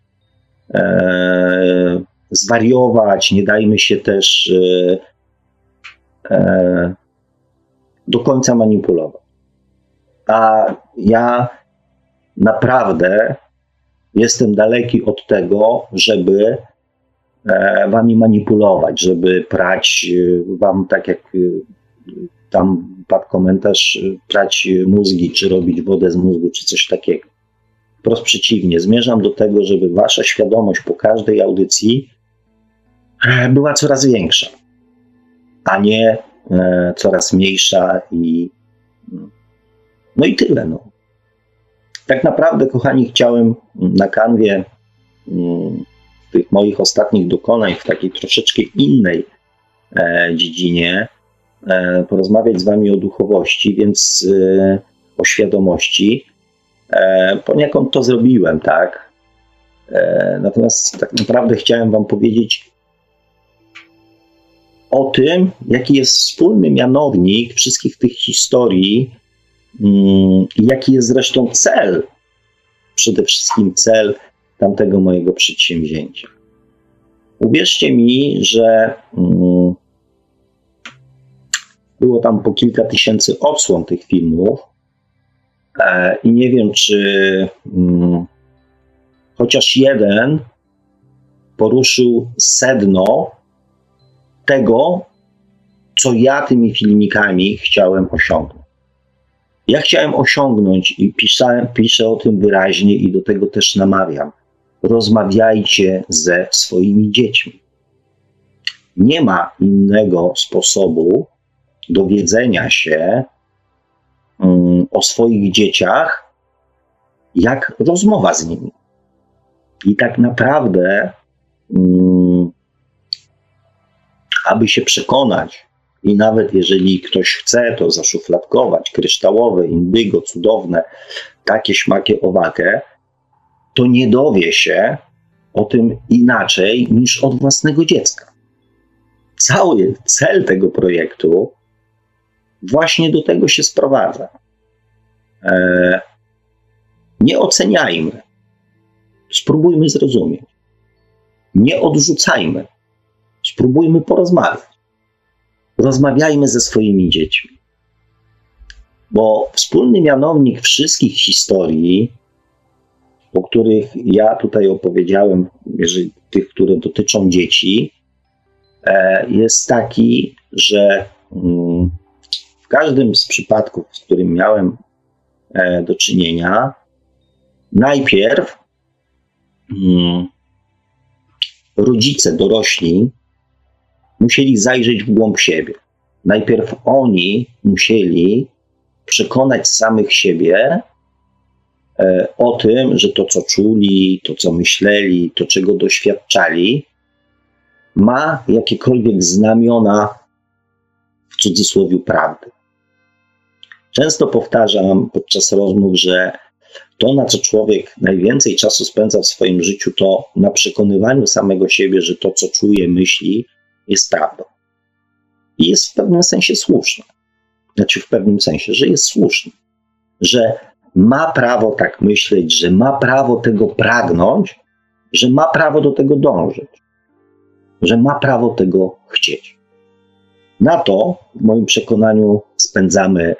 e, zwariować, nie dajmy się też e, e, do końca manipulować. A ja naprawdę jestem daleki od tego, żeby e, wami manipulować, żeby prać e, wam, tak jak e, tam padł komentarz, prać mózgi, czy robić wodę z mózgu, czy coś takiego. Wprost przeciwnie, zmierzam do tego, żeby wasza świadomość po każdej audycji e, była coraz większa, a nie e, coraz mniejsza i no i tyle. No. Tak naprawdę, kochani, chciałem na kanwie mm, tych moich ostatnich dokonań w takiej troszeczkę innej e, dziedzinie e, porozmawiać z wami o duchowości, więc e, o świadomości. E, poniekąd to zrobiłem, tak? E, natomiast tak naprawdę chciałem wam powiedzieć o tym, jaki jest wspólny mianownik wszystkich tych historii, i jaki jest zresztą cel, przede wszystkim cel tamtego mojego przedsięwzięcia. Uwierzcie mi, że um, było tam po kilka tysięcy odsłon tych filmów e, i nie wiem, czy um, chociaż jeden poruszył sedno tego, co ja tymi filmikami chciałem osiągnąć. Ja chciałem osiągnąć i pisałem, piszę o tym wyraźnie i do tego też namawiam. Rozmawiajcie ze swoimi dziećmi. Nie ma innego sposobu dowiedzenia się um, o swoich dzieciach, jak rozmowa z nimi. I tak naprawdę, um, aby się przekonać, i nawet jeżeli ktoś chce to zaszufladkować, kryształowe, indygo, cudowne, takie śmakie owakie, to nie dowie się o tym inaczej niż od własnego dziecka. Cały cel tego projektu właśnie do tego się sprowadza. E, nie oceniajmy. Spróbujmy zrozumieć. Nie odrzucajmy. Spróbujmy porozmawiać. Rozmawiajmy ze swoimi dziećmi. Bo wspólny mianownik wszystkich historii, o których ja tutaj opowiedziałem, jeżeli tych, które dotyczą dzieci, jest taki, że w każdym z przypadków, z którym miałem do czynienia, najpierw rodzice, dorośli, musieli zajrzeć w głąb siebie. Najpierw oni musieli przekonać samych siebie e, o tym, że to, co czuli, to, co myśleli, to, czego doświadczali, ma jakiekolwiek znamiona, w cudzysłowie, prawdy. Często powtarzam podczas rozmów, że to, na co człowiek najwięcej czasu spędza w swoim życiu, to na przekonywaniu samego siebie, że to, co czuje, myśli, jest prawdą. I jest w pewnym sensie słuszne. Znaczy w pewnym sensie, że jest słuszne. Że ma prawo tak myśleć, że ma prawo tego pragnąć, że ma prawo do tego dążyć, że ma prawo tego chcieć. Na to, w moim przekonaniu, spędzamy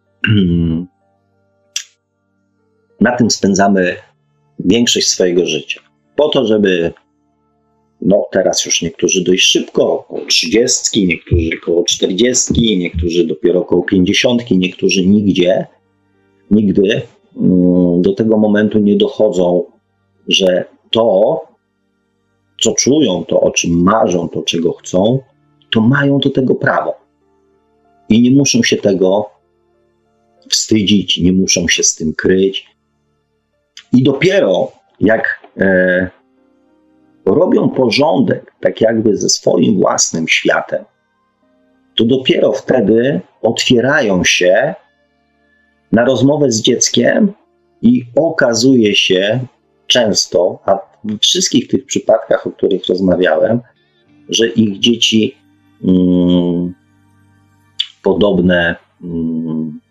na tym spędzamy większość swojego życia. Po to, żeby, no teraz już niektórzy dość szybko, około trzydziestki, niektórzy około czterdziestki, niektórzy dopiero około pięćdziesiątki, niektórzy nigdzie, nigdy do tego momentu nie dochodzą, że to, co czują, to o czym marzą, to czego chcą, to mają do tego prawo. I nie muszą się tego wstydzić, nie muszą się z tym kryć. I dopiero jak e, robią porządek, tak jakby ze swoim własnym światem, to dopiero wtedy otwierają się na rozmowę z dzieckiem i okazuje się często, a w wszystkich tych przypadkach, o których rozmawiałem, że ich dzieci mm, podobne mm,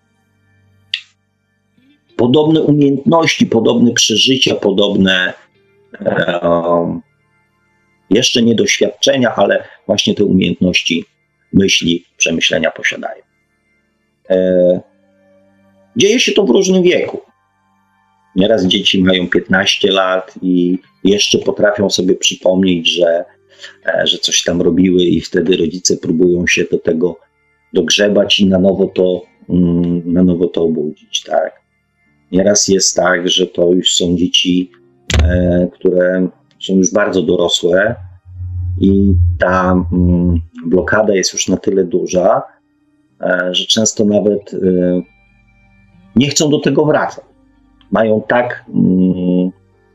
podobne umiejętności, podobne przeżycia, podobne e, jeszcze nie doświadczenia, ale właśnie te umiejętności myśli, przemyślenia posiadają. E, dzieje się to w różnym wieku. Nieraz dzieci mają piętnaście lat i jeszcze potrafią sobie przypomnieć, że, e, że coś tam robiły i wtedy rodzice próbują się do tego dogrzebać i na nowo to, mm, na nowo to obudzić, tak? Nieraz jest tak, że to już są dzieci, e, które są już bardzo dorosłe i ta mm, blokada jest już na tyle duża, e, że często nawet e, nie chcą do tego wracać. Mają tak mm,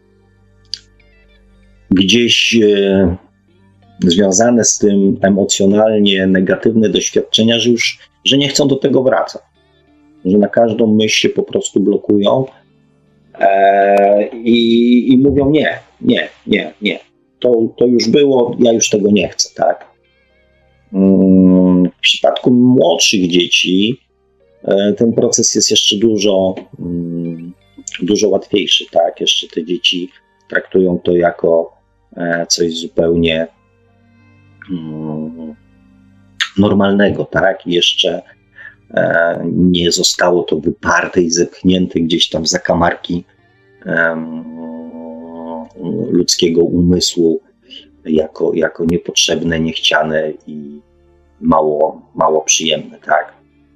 gdzieś e, związane z tym emocjonalnie negatywne doświadczenia, że już że nie chcą do tego wracać. Że na każdą myśl się po prostu blokują e, i, i mówią nie, nie, nie, nie. To, to już było, ja już tego nie chcę, tak? W przypadku młodszych dzieci e, ten proces jest jeszcze dużo, mm, dużo łatwiejszy, tak? Jeszcze te dzieci traktują to jako e, coś zupełnie mm, normalnego, tak? I jeszcze nie zostało to wyparte i zepchnięte gdzieś tam w zakamarki um, ludzkiego umysłu jako, jako niepotrzebne, niechciane i mało, mało przyjemne, tak?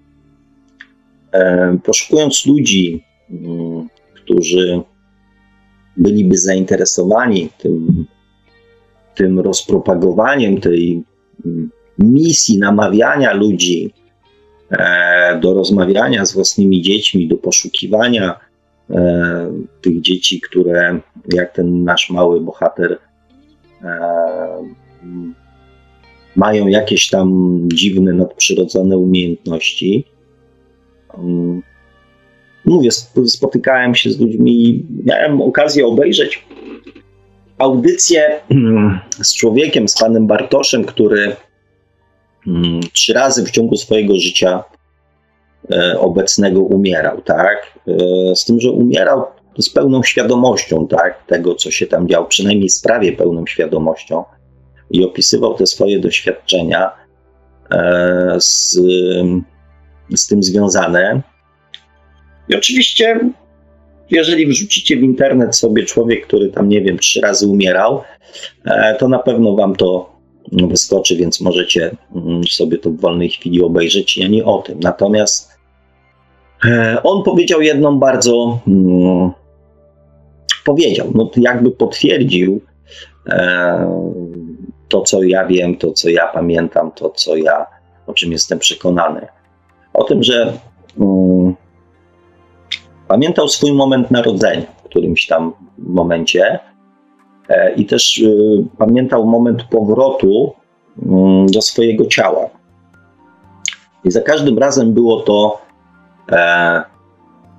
Um, poszukując ludzi, um, którzy byliby zainteresowani tym, tym rozpropagowaniem tej um, misji namawiania ludzi do rozmawiania z własnymi dziećmi, do poszukiwania e, tych dzieci, które, jak ten nasz mały bohater, e, mają jakieś tam dziwne, nadprzyrodzone umiejętności. Um, mówię, spotykałem się z ludźmi, miałem okazję obejrzeć audycję z człowiekiem, z panem Bartoszem, który trzy razy w ciągu swojego życia e, obecnego umierał, tak? E, z tym, że umierał z pełną świadomością, tak? Tego, co się tam działo, przynajmniej z prawie pełną świadomością i opisywał te swoje doświadczenia e, z, z tym związane. I oczywiście, jeżeli wrzucicie w internet sobie człowiek, który tam, nie wiem, trzy razy umierał, e, to na pewno wam to wyskoczy, więc możecie sobie to w wolnej chwili obejrzeć. Ja nie o tym. Natomiast e, on powiedział jedną bardzo mm, powiedział, no jakby potwierdził e, to, co ja wiem, to, co ja pamiętam, to, co ja, o czym jestem przekonany. O tym, że mm, pamiętał swój moment narodzenia w którymś tam momencie, i też y, pamiętał moment powrotu y, do swojego ciała. I za każdym razem było to e,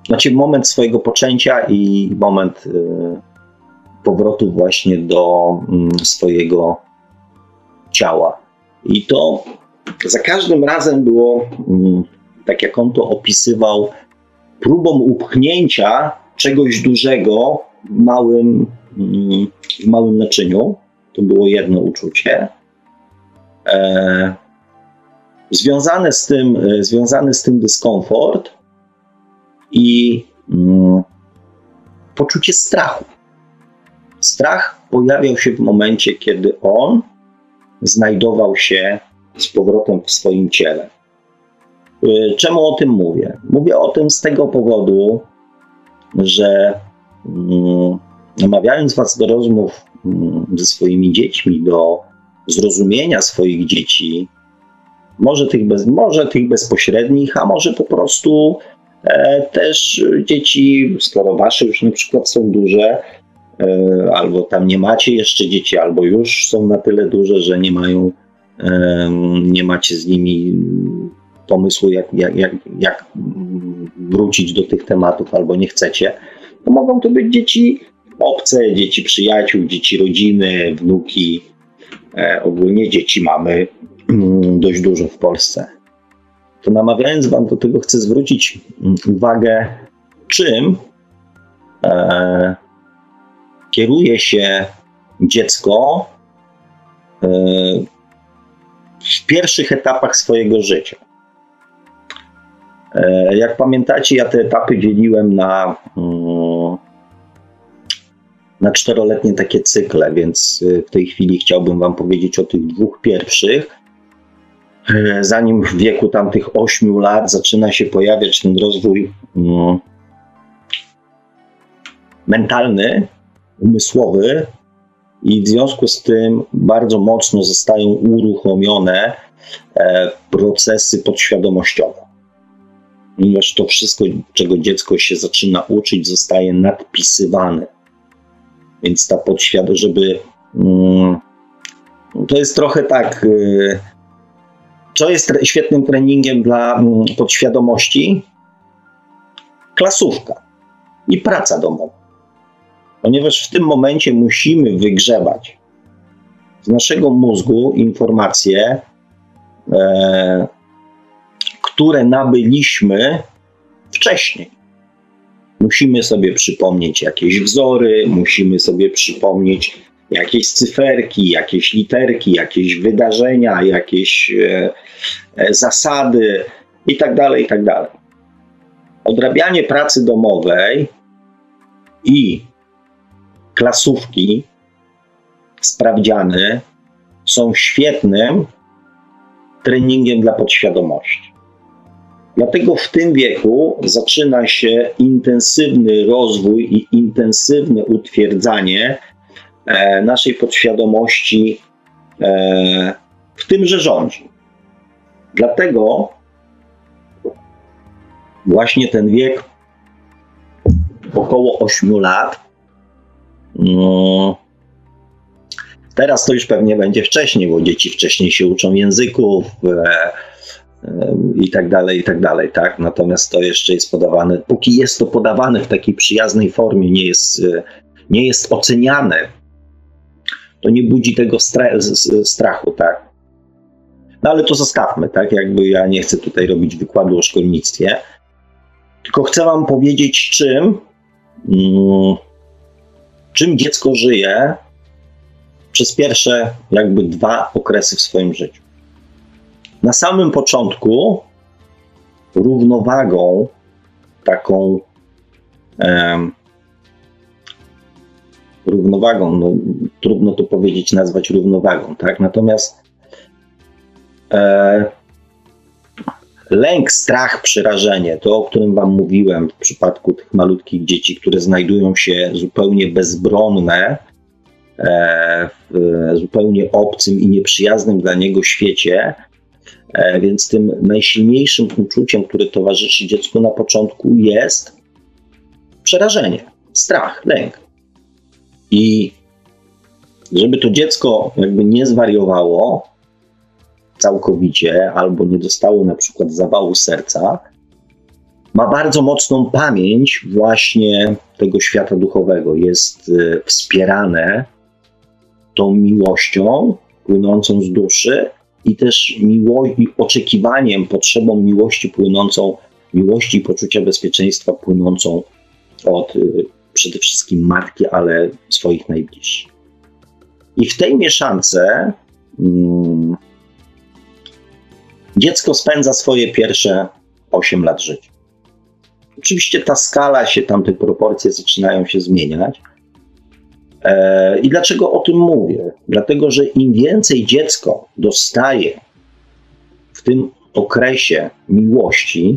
znaczy moment swojego poczęcia i moment powrotu właśnie do swojego ciała. I to za każdym razem było, tak jak on to opisywał, próbą upchnięcia czegoś dużego w małym, w małym naczyniu. To było jedno uczucie. E, związane z tym, związany z tym dyskomfort i mm, poczucie strachu. Strach pojawiał się w momencie, kiedy on znajdował się z powrotem w swoim ciele. Czemu o tym mówię? Mówię o tym z tego powodu, że mm, namawiając was do rozmów mm, ze swoimi dziećmi, do zrozumienia swoich dzieci, może tych, bez, może tych bezpośrednich, a może po prostu e, też dzieci, skoro wasze już na przykład są duże, e, albo tam nie macie jeszcze dzieci, albo już są na tyle duże, że nie mają, e, nie macie z nimi pomysłu, jak, jak, jak, jak wrócić do tych tematów, albo nie chcecie, to mogą to być dzieci obce, dzieci przyjaciół, dzieci rodziny, wnuki. E, ogólnie dzieci mamy mm, dość dużo w Polsce. To namawiając wam do tego, chcę zwrócić uwagę, czym e, kieruje się dziecko e, w pierwszych etapach swojego życia. Jak pamiętacie, ja te etapy dzieliłem na, na czteroletnie takie cykle, więc w tej chwili chciałbym wam powiedzieć o tych dwóch pierwszych. Zanim w wieku tamtych ośmiu lat zaczyna się pojawiać ten rozwój mentalny, umysłowy i w związku z tym bardzo mocno zostają uruchomione procesy podświadomościowe. Ponieważ to wszystko, czego dziecko się zaczyna uczyć, zostaje nadpisywane. Więc ta podświadomość, żeby... Mm, to jest trochę tak... Y, co jest świetnym treningiem dla mm, podświadomości? Klasówka i praca domowa. Ponieważ w tym momencie musimy wygrzebać z naszego mózgu informacje, e, które nabyliśmy wcześniej. Musimy sobie przypomnieć jakieś wzory, musimy sobie przypomnieć jakieś cyferki, jakieś literki, jakieś wydarzenia, jakieś e, e, zasady i tak dalej, i tak dalej. Odrabianie pracy domowej i klasówki, sprawdziany są świetnym treningiem dla podświadomości. Dlatego w tym wieku zaczyna się intensywny rozwój i intensywne utwierdzanie e, naszej podświadomości e, w tymże rządzi. Dlatego właśnie ten wiek około ośmiu lat, no, teraz to już pewnie będzie wcześniej, bo dzieci wcześniej się uczą języków, e, i tak dalej, i tak dalej, tak? Natomiast to jeszcze jest podawane, póki jest to podawane w takiej przyjaznej formie, nie jest, nie jest oceniane, to nie budzi tego stra- strachu, tak? No ale to zostawmy, tak? Jakby ja nie chcę tutaj robić wykładu o szkolnictwie, tylko chcę wam powiedzieć, czym, mm, czym dziecko żyje przez pierwsze jakby dwa okresy w swoim życiu. Na samym początku równowagą taką um, równowagą, no, trudno to powiedzieć, nazwać równowagą, tak? Natomiast e, lęk, strach, przerażenie, to o którym wam mówiłem w przypadku tych malutkich dzieci, które znajdują się zupełnie bezbronne e, w zupełnie obcym i nieprzyjaznym dla niego świecie, więc tym najsilniejszym uczuciem, które towarzyszy dziecku na początku, jest przerażenie, strach, lęk. I żeby to dziecko jakby nie zwariowało całkowicie albo nie dostało na przykład zawału serca, ma bardzo mocną pamięć właśnie tego świata duchowego. Jest y, wspierane tą miłością płynącą z duszy i też miło- i oczekiwaniem, potrzebą miłości płynącą, miłości i poczucia bezpieczeństwa płynącą od y, przede wszystkim matki, ale swoich najbliższych. I w tej mieszance mm, dziecko spędza swoje pierwsze osiem lat życia. Oczywiście ta skala się, tam te proporcje zaczynają się zmieniać. E, I dlaczego o tym mówię? Dlatego, że im więcej dziecko dostaje w tym okresie miłości,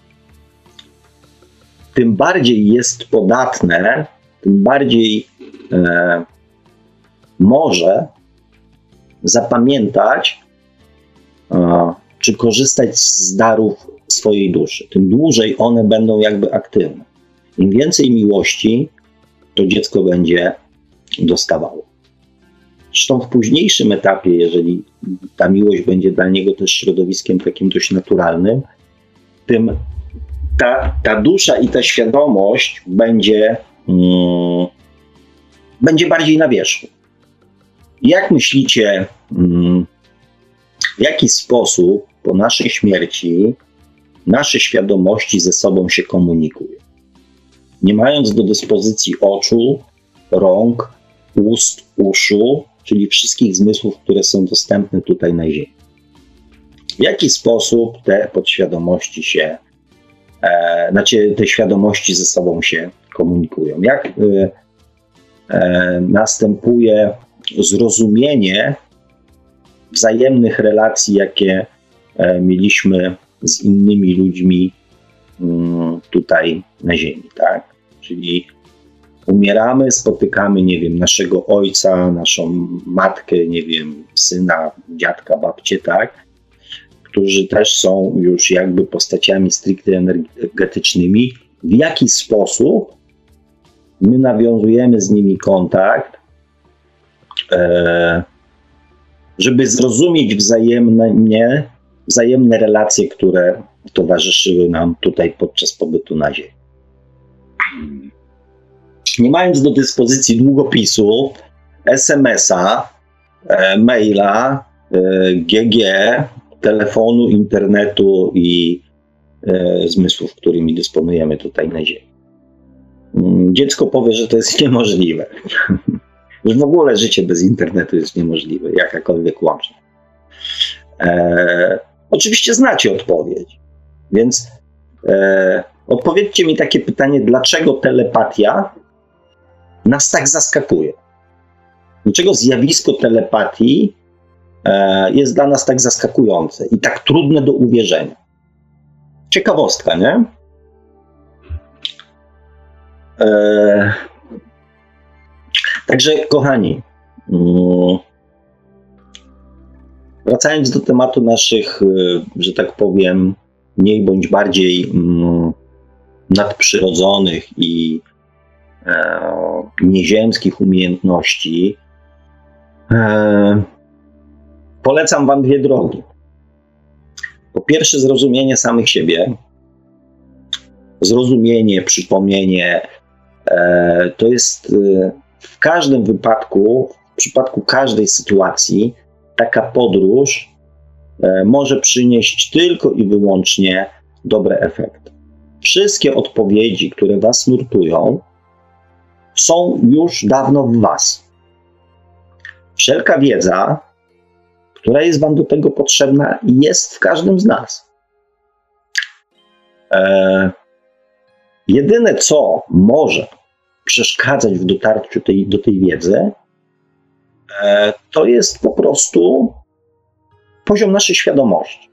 tym bardziej jest podatne, tym bardziej e, może zapamiętać e, czy korzystać z darów swojej duszy. Tym dłużej one będą jakby aktywne. Im więcej miłości to dziecko będzie dostawało. Zresztą w późniejszym etapie, jeżeli ta miłość będzie dla niego też środowiskiem takim dość naturalnym, tym ta, ta dusza i ta świadomość będzie, mm, będzie bardziej na wierzchu. Jak myślicie, mm, w jaki sposób po naszej śmierci nasze świadomości ze sobą się komunikują? Nie mając do dyspozycji oczu, rąk, ust, uszu, czyli wszystkich zmysłów, które są dostępne tutaj na Ziemi. W jaki sposób te podświadomości się, e, znaczy te świadomości ze sobą się komunikują? Jak e, e, następuje zrozumienie wzajemnych relacji, jakie e, mieliśmy z innymi ludźmi mm, tutaj na Ziemi, tak? Czyli umieramy, spotykamy, nie wiem, naszego ojca, naszą matkę, nie wiem, syna, dziadka, babcię, tak? Którzy też są już jakby postaciami stricte energetycznymi. W jaki sposób my nawiązujemy z nimi kontakt, e, żeby zrozumieć wzajemnie, wzajemne relacje, które towarzyszyły nam tutaj podczas pobytu na Ziemi. Nie mając do dyspozycji długopisu, es em es a, e, maila, e, ge ge, telefonu, internetu i e, zmysłów, którymi dysponujemy tutaj na Ziemi. Dziecko powie, że to jest niemożliwe. Że w ogóle życie bez internetu jest niemożliwe, jakakolwiek łączność. E, oczywiście znacie odpowiedź, więc e, odpowiedzcie mi takie pytanie, dlaczego telepatia nas tak zaskakuje? Dlaczego zjawisko telepatii e, jest dla nas tak zaskakujące i tak trudne do uwierzenia? Ciekawostka, nie? E, także, kochani, mm, wracając do tematu naszych, że tak powiem, mniej bądź bardziej mm, nadprzyrodzonych i e, nieziemskich umiejętności, e, polecam wam dwie drogi. Po pierwsze, zrozumienie samych siebie, zrozumienie, przypomnienie, e, to jest e, w każdym wypadku, w przypadku każdej sytuacji, taka podróż e, może przynieść tylko i wyłącznie dobre efekty. Wszystkie odpowiedzi, które was nurtują, są już dawno w was. Wszelka wiedza, która jest wam do tego potrzebna, jest w każdym z nas. E, jedyne, co może przeszkadzać w dotarciu tej, do tej wiedzy, e, to jest po prostu poziom naszej świadomości.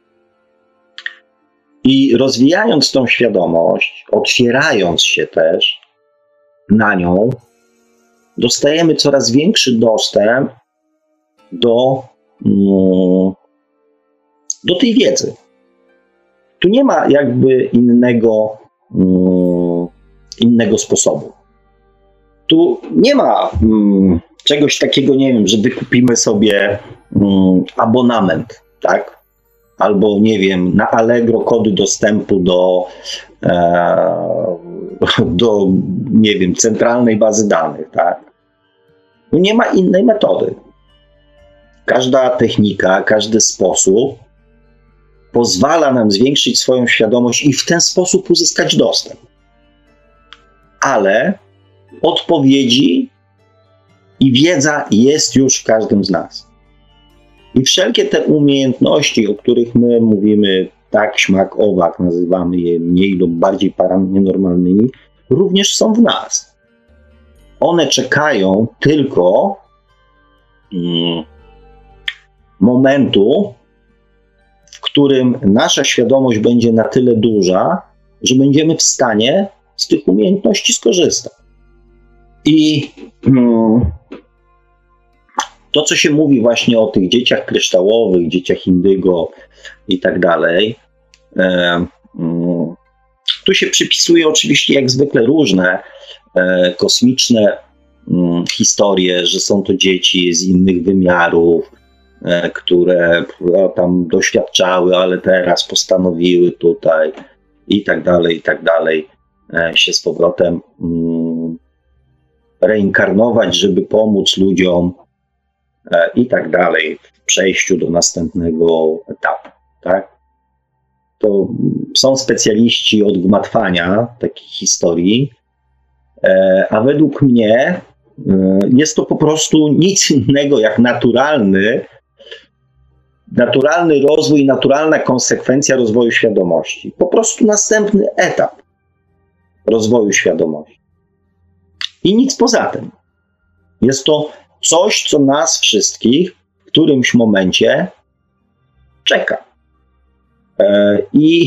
I rozwijając tą świadomość, otwierając się też na nią, dostajemy coraz większy dostęp do, mm, do tej wiedzy. Tu nie ma jakby innego, mm, innego sposobu. Tu nie ma mm, czegoś takiego, nie wiem, że wykupimy sobie mm, abonament, tak? albo nie wiem, na Allegro kody dostępu do, e, do nie wiem, centralnej bazy danych, tak? No nie ma innej metody. Każda technika, każdy sposób pozwala nam zwiększyć swoją świadomość i w ten sposób uzyskać dostęp. Ale odpowiedzi i wiedza jest już w każdym z nas. I wszelkie te umiejętności, o których my mówimy tak, śmak, owak, nazywamy je mniej lub bardziej paranormalnymi, również są w nas. One czekają tylko mm, momentu, w którym nasza świadomość będzie na tyle duża, że będziemy w stanie z tych umiejętności skorzystać. I mm, to, co się mówi właśnie o tych dzieciach kryształowych, dzieciach indygo i tak dalej, e, mm, tu się przypisuje oczywiście jak zwykle różne e, kosmiczne mm, historie, że są to dzieci z innych wymiarów, e, które no, tam doświadczały, ale teraz postanowiły tutaj i tak dalej, i tak dalej e, się z powrotem mm, reinkarnować, żeby pomóc ludziom e, i tak dalej w przejściu do następnego etapu, tak? To są specjaliści od gmatwania takich historii, e, a według mnie e, jest to po prostu nic innego jak naturalny, naturalny rozwój, naturalna konsekwencja rozwoju świadomości. Po prostu następny etap rozwoju świadomości. I nic poza tym. Jest to coś, co nas wszystkich w którymś momencie czeka. I,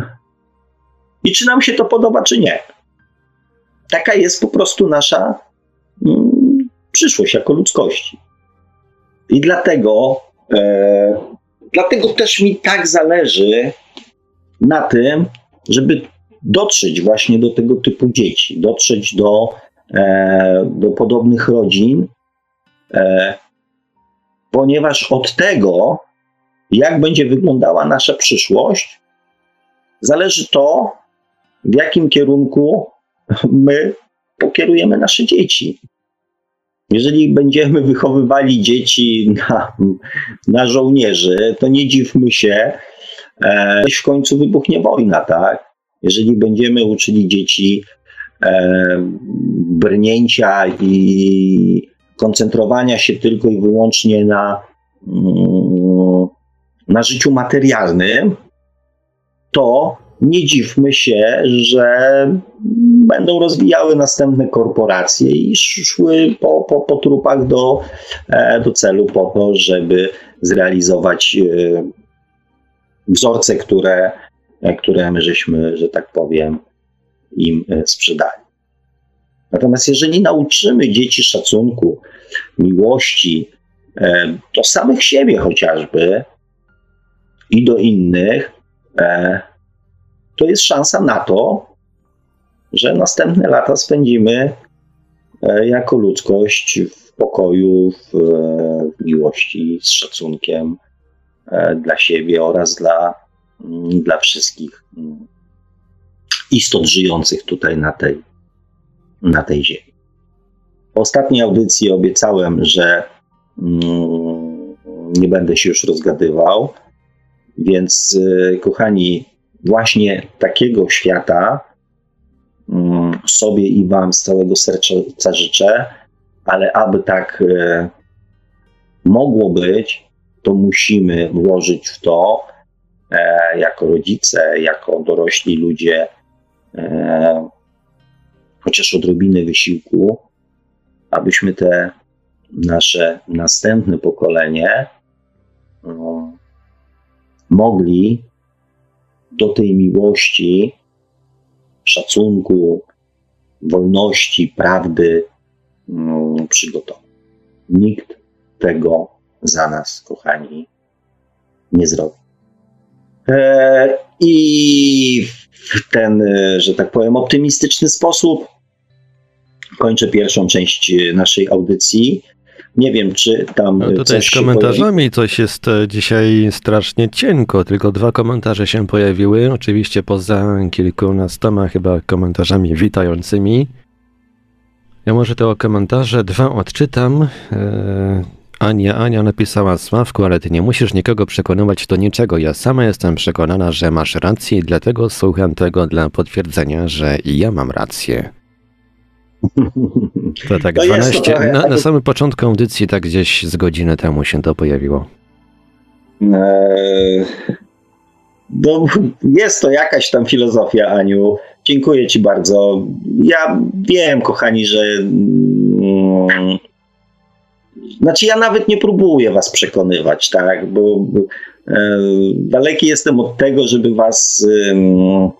I czy nam się to podoba, czy nie. Taka jest po prostu nasza mm, przyszłość jako ludzkości. I dlatego, e, dlatego też mi tak zależy na tym, żeby dotrzeć właśnie do tego typu dzieci, dotrzeć do, e, do podobnych rodzin, e, ponieważ od tego, jak będzie wyglądała nasza przyszłość, zależy to, w jakim kierunku my pokierujemy nasze dzieci. Jeżeli będziemy wychowywali dzieci na, na żołnierzy, to nie dziwmy się, e, w końcu wybuchnie wojna, tak? Jeżeli będziemy uczyli dzieci e, brnięcia i koncentrowania się tylko i wyłącznie na mm, na życiu materialnym, to nie dziwmy się, że będą rozwijały następne korporacje i szły po, po, po trupach do, do celu po to, żeby zrealizować wzorce, które, które my żeśmy, że tak powiem, im sprzedali. Natomiast jeżeli nauczymy dzieci szacunku, miłości, do samych siebie chociażby, i do innych, e, to jest szansa na to, że następne lata spędzimy e, jako ludzkość w pokoju, w, w miłości, z szacunkiem e, dla siebie oraz dla, m, dla wszystkich m, istot żyjących tutaj na tej, na tej ziemi. W ostatniej audycji obiecałem, że m, nie będę się już rozgadywał. Więc, kochani, właśnie takiego świata sobie i wam z całego serca życzę, ale aby tak mogło być, to musimy włożyć w to, jako rodzice, jako dorośli ludzie, chociaż odrobinę wysiłku, abyśmy te nasze następne pokolenie mogli do tej miłości, szacunku, wolności, prawdy mm, przygotować. Nikt tego za nas, kochani, nie zrobi. E, I w ten, że tak powiem, optymistyczny sposób kończę pierwszą część naszej audycji. Nie wiem, czy tam No tutaj coś z się komentarzami pojawi. coś jest e, dzisiaj strasznie cienko, tylko dwa komentarze się pojawiły, oczywiście poza kilkunastoma chyba komentarzami witającymi. Ja może te komentarze dwa odczytam. E, Ania, Ania napisała: Sławku, ale ty nie musisz nikogo przekonywać do niczego. Ja sama jestem przekonana, że masz rację i dlatego słucham tego dla potwierdzenia, że i ja mam rację. To tak To jest to dwanaście, trochę na, na takie- samym początku audycji, tak gdzieś z godzinę temu się to pojawiło. Eee, No, jest to jakaś tam filozofia, Aniu. Dziękuję ci bardzo. Ja wiem, kochani, że. Mm, znaczy, ja nawet nie próbuję was przekonywać, tak? Bo, bo e, daleki jestem od tego, żeby was em,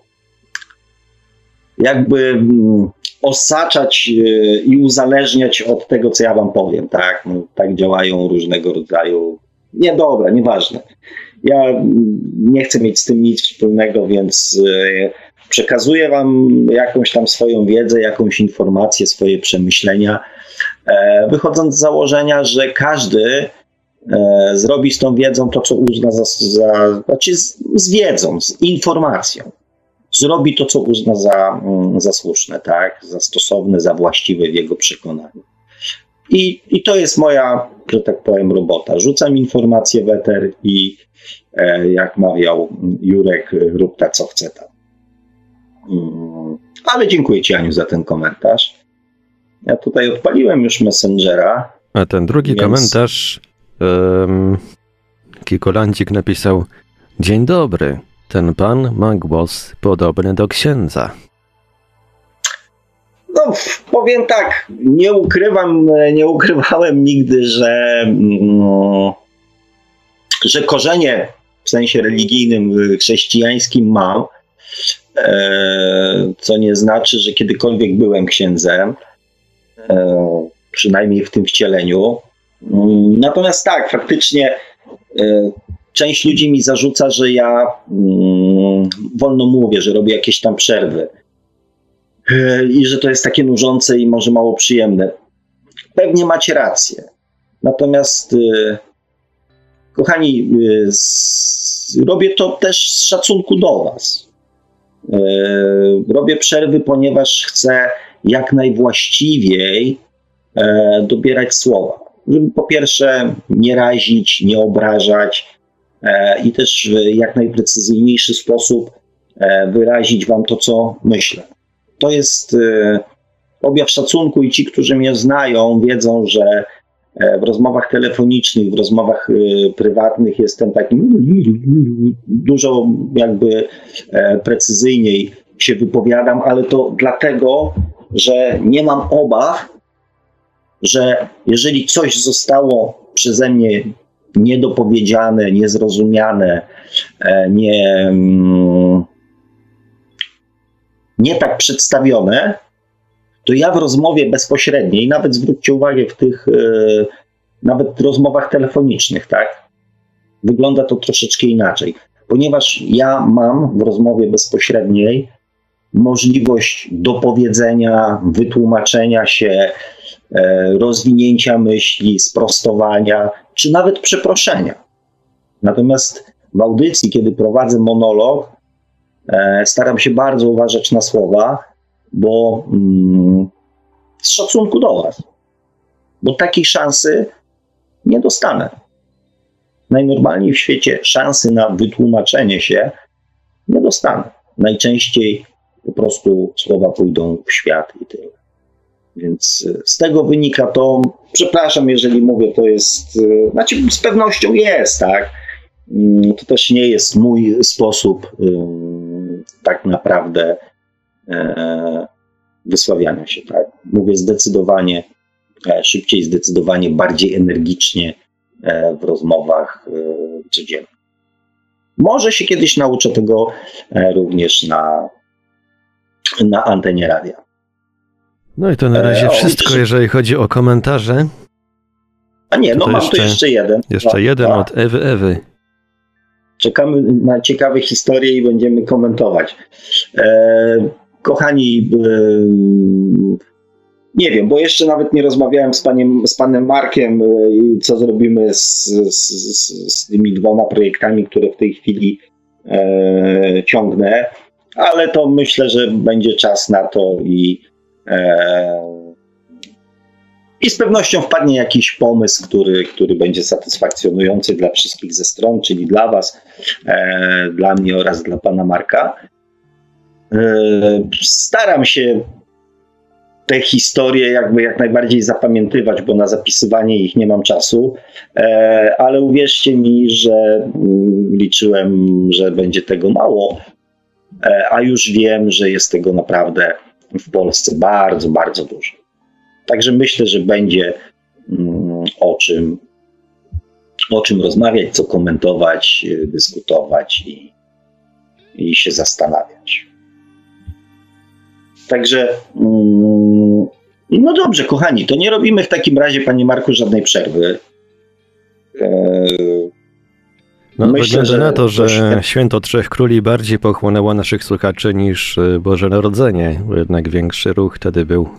jakby mm, osaczać e, i uzależniać od tego, co ja wam powiem, tak? No, tak działają różnego rodzaju. Nie, dobra, nieważne. Ja nie chcę mieć z tym nic wspólnego, więc e, przekazuję wam jakąś tam swoją wiedzę, jakąś informację, swoje przemyślenia, e, wychodząc z założenia, że każdy e, zrobi z tą wiedzą to, co uzna za, za znaczy z, z wiedzą, z informacją. Zrobi to, co uzna za, mm, za słuszne, tak? Za stosowne, za właściwe w jego przekonaniu. I, I to jest moja, że tak powiem, robota. Rzucam informacje w eter i e, jak mawiał Jurek, rób ta co chce tam. Mm, ale dziękuję ci, Aniu, za ten komentarz. Ja tutaj odpaliłem już Messengera. A ten drugi Więc- komentarz, um, Kikolandzik napisał: Dzień dobry, ten pan ma głos podobny do księdza. No, powiem tak, nie ukrywam, nie ukrywałem nigdy, że, mm, że korzenie w sensie religijnym, chrześcijańskim mam, e, co nie znaczy, że kiedykolwiek byłem księdzem, e, przynajmniej w tym wcieleniu. Mm, Natomiast tak, faktycznie e, część ludzi mi zarzuca, że ja mm, wolno mówię, że robię jakieś tam przerwy. I że to jest takie nużące i może mało przyjemne. Pewnie macie rację. Natomiast, y, kochani, y, z, robię to też z szacunku do was. Y, robię przerwy, ponieważ chcę jak najwłaściwiej y, dobierać słowa. Żeby po pierwsze nie razić, nie obrażać y, i też w jak najprecyzyjniejszy sposób y, wyrazić wam to, co myślę. To jest e, objaw szacunku i ci, którzy mnie znają, wiedzą, że e, w rozmowach telefonicznych, w rozmowach e, prywatnych jestem takim dużo jakby e, precyzyjniej się wypowiadam, ale to dlatego, że nie mam obaw, że jeżeli coś zostało przeze mnie niedopowiedziane, niezrozumiane, e, nie... Mm, nie tak przedstawione, to ja w rozmowie bezpośredniej, nawet zwróćcie uwagę w tych e, nawet rozmowach telefonicznych, tak, wygląda to troszeczkę inaczej, ponieważ ja mam w rozmowie bezpośredniej możliwość dopowiedzenia, wytłumaczenia się, e, rozwinięcia myśli, sprostowania, czy nawet przeproszenia. Natomiast w audycji, kiedy prowadzę monolog, staram się bardzo uważać na słowa, bo mm, z szacunku do was, bo takiej szansy nie dostanę. Najnormalniej w świecie szansy na wytłumaczenie się nie dostanę. Najczęściej po prostu słowa pójdą w świat i tyle. Więc z tego wynika to, przepraszam, jeżeli mówię, to jest, znaczy z pewnością jest, tak? To też nie jest mój sposób tak naprawdę wysławiania się, tak? Mówię zdecydowanie szybciej, zdecydowanie bardziej energicznie w rozmowach codziennych. Może się kiedyś nauczę tego również na, na antenie radia. No i to na razie E, o, wszystko, że- jeżeli chodzi o komentarze. A nie, no To mam jeszcze- tu jeszcze jeden. Jeszcze No, jeden no. od Ewy Ewy. Czekamy na ciekawe historie i będziemy komentować. E, kochani, e, nie wiem, bo jeszcze nawet nie rozmawiałem z, paniem, z panem Markiem i co zrobimy z, z, z tymi dwoma projektami, które w tej chwili e, ciągnę, ale to myślę, że będzie czas na to i, e, i z pewnością wpadnie jakiś pomysł, który, który będzie satysfakcjonujący dla wszystkich ze stron, czyli dla was, e, dla mnie oraz dla pana Marka. E, staram się te historie jakby jak najbardziej zapamiętywać, bo na zapisywanie ich nie mam czasu, e, ale uwierzcie mi, że mm, liczyłem, że będzie tego mało, e, a już wiem, że jest tego naprawdę w Polsce bardzo, bardzo dużo. Także myślę, że będzie mm, o czym, o czym rozmawiać, co komentować, dyskutować i, i się zastanawiać. Także, no dobrze, kochani, to nie robimy w takim razie, panie Marku, żadnej przerwy. No, myślę, wygląda na to, że to... Święto Trzech Króli bardziej pochłonęło naszych słuchaczy niż Boże Narodzenie. Jednak większy ruch wtedy był.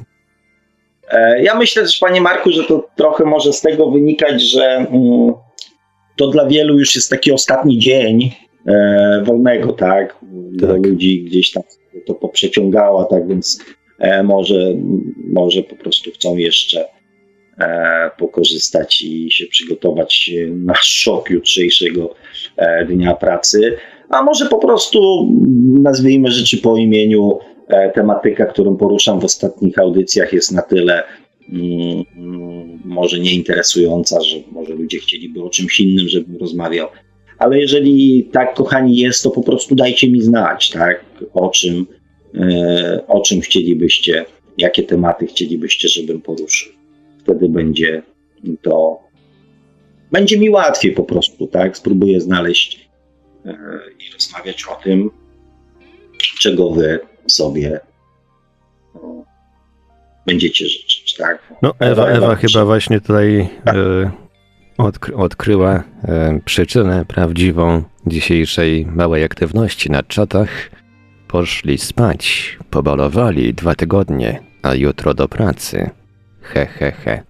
Ja myślę też, panie Marku, że to trochę może z tego wynikać, że to dla wielu już jest taki ostatni dzień wolnego, tak? Dla tak. ludzi gdzieś tam to poprzeciągała, tak więc e, może, może po prostu chcą jeszcze e, pokorzystać i się przygotować na szok jutrzejszego e, dnia pracy, a może po prostu nazwijmy rzeczy po imieniu, e, tematyka, którą poruszam w ostatnich audycjach jest na tyle mm, może nieinteresująca, że może ludzie chcieliby o czymś innym, żebym rozmawiał. Ale jeżeli tak, kochani, jest, to po prostu dajcie mi znać, tak, o czym, e, o czym chcielibyście, jakie tematy chcielibyście, żebym poruszył. Wtedy będzie to, będzie mi łatwiej po prostu, tak, spróbuję znaleźć e, i rozmawiać o tym, czego wy sobie no, będziecie życzyć, tak. No Ewa, Ewa, Ewa chyba właśnie tutaj... E... Odkry- odkryła e, przyczynę prawdziwą dzisiejszej małej aktywności na czatach. Poszli spać, pobalowali dwa tygodnie, a jutro do pracy. He, he, he.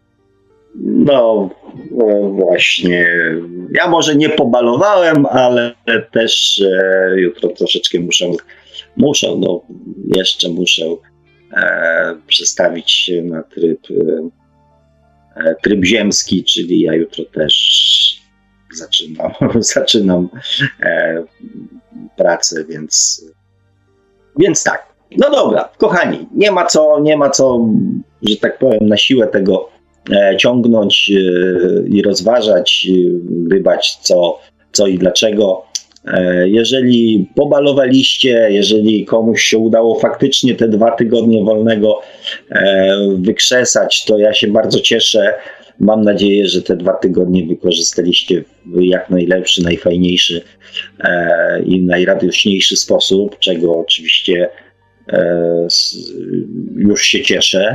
No, no właśnie. Ja może nie pobalowałem, ale też e, jutro troszeczkę muszę, muszę, no jeszcze muszę e, przestawić się na tryb e, tryb ziemski, czyli ja jutro też zaczynam, zaczynam e, pracę, więc, więc tak. No dobra, kochani, nie ma co, nie ma co, że tak powiem, na siłę tego e, ciągnąć e, i rozważać, e, gdybać co, co i dlaczego. E, jeżeli pobalowaliście, jeżeli komuś się udało faktycznie te dwa tygodnie wolnego e, wykrzesać, to ja się bardzo cieszę. Mam nadzieję, że te dwa tygodnie wykorzystaliście w jak najlepszy, najfajniejszy e, i najradośniejszy sposób, czego oczywiście e, już się cieszę.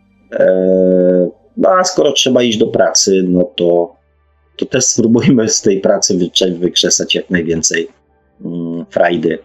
E, no a skoro trzeba iść do pracy, no to to też spróbujmy z tej pracy wykrzesać jak najwięcej mm, frajdy.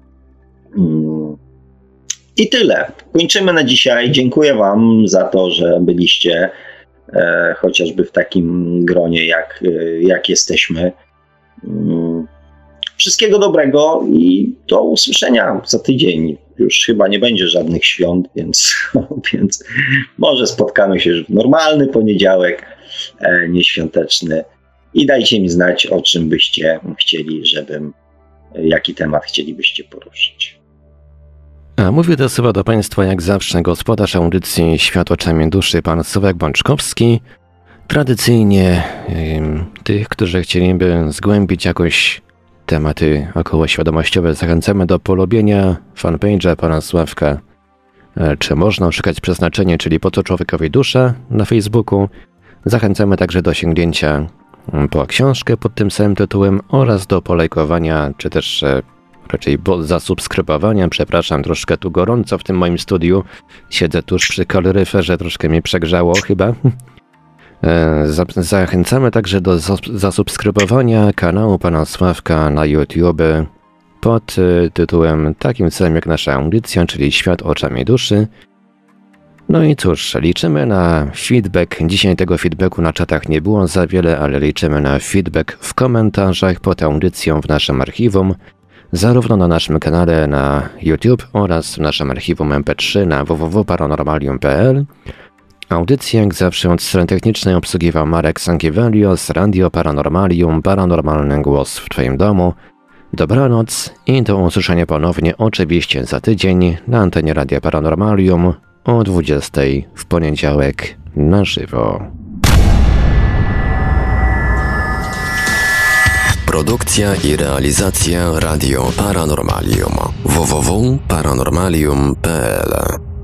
Mm. I tyle. Kończymy na dzisiaj. Dziękuję wam za to, że byliście e, chociażby w takim gronie, jak, jak jesteśmy. Mm. Wszystkiego dobrego i do usłyszenia za tydzień. Już chyba nie będzie żadnych świąt, więc, więc może spotkamy się już w normalny poniedziałek, e, nieświąteczny. I dajcie mi znać, o czym byście chcieli, żebym, jaki temat chcielibyście poruszyć. A mówię to słowa do Państwa jak zawsze gospodarz audycji Świat oczami duszy, pan Sławek Bączkowski. Tradycyjnie ym, tych, którzy chcieliby zgłębić jakoś tematy okołoświadomościowe, zachęcamy do polubienia fanpage'a pana Sławka. E, czy można szukać przeznaczenie, czyli po co człowiekowi dusza na Facebooku. Zachęcamy także do sięgnięcia po książkę pod tym samym tytułem oraz do polajkowania, czy też e, raczej zasubskrybowania. Przepraszam, troszkę tu gorąco w tym moim studiu. Siedzę tuż przy kaloryferze, troszkę mnie przegrzało chyba. E, za, zachęcamy także do zasubskrybowania kanału pana Sławka na YouTube pod e, tytułem takim samym jak nasza audycja, czyli Świat oczami duszy. No i cóż, liczymy na feedback. Dzisiaj tego feedbacku na czatach nie było za wiele, ale liczymy na feedback w komentarzach pod audycją w naszym archiwum, zarówno na naszym kanale na YouTube oraz w naszym archiwum M P trzy na w w w kropka paranormalium kropka p l. Audycję jak zawsze od strony technicznej obsługiwał Marek Sankiewelios, Radio Paranormalium, paranormalny głos w Twoim domu. Dobranoc i do usłyszenia ponownie oczywiście za tydzień na antenie Radia Paranormalium o dwudziestej w poniedziałek na żywo. Produkcja i realizacja Radio Paranormalium w w w kropka paranormalium kropka p l.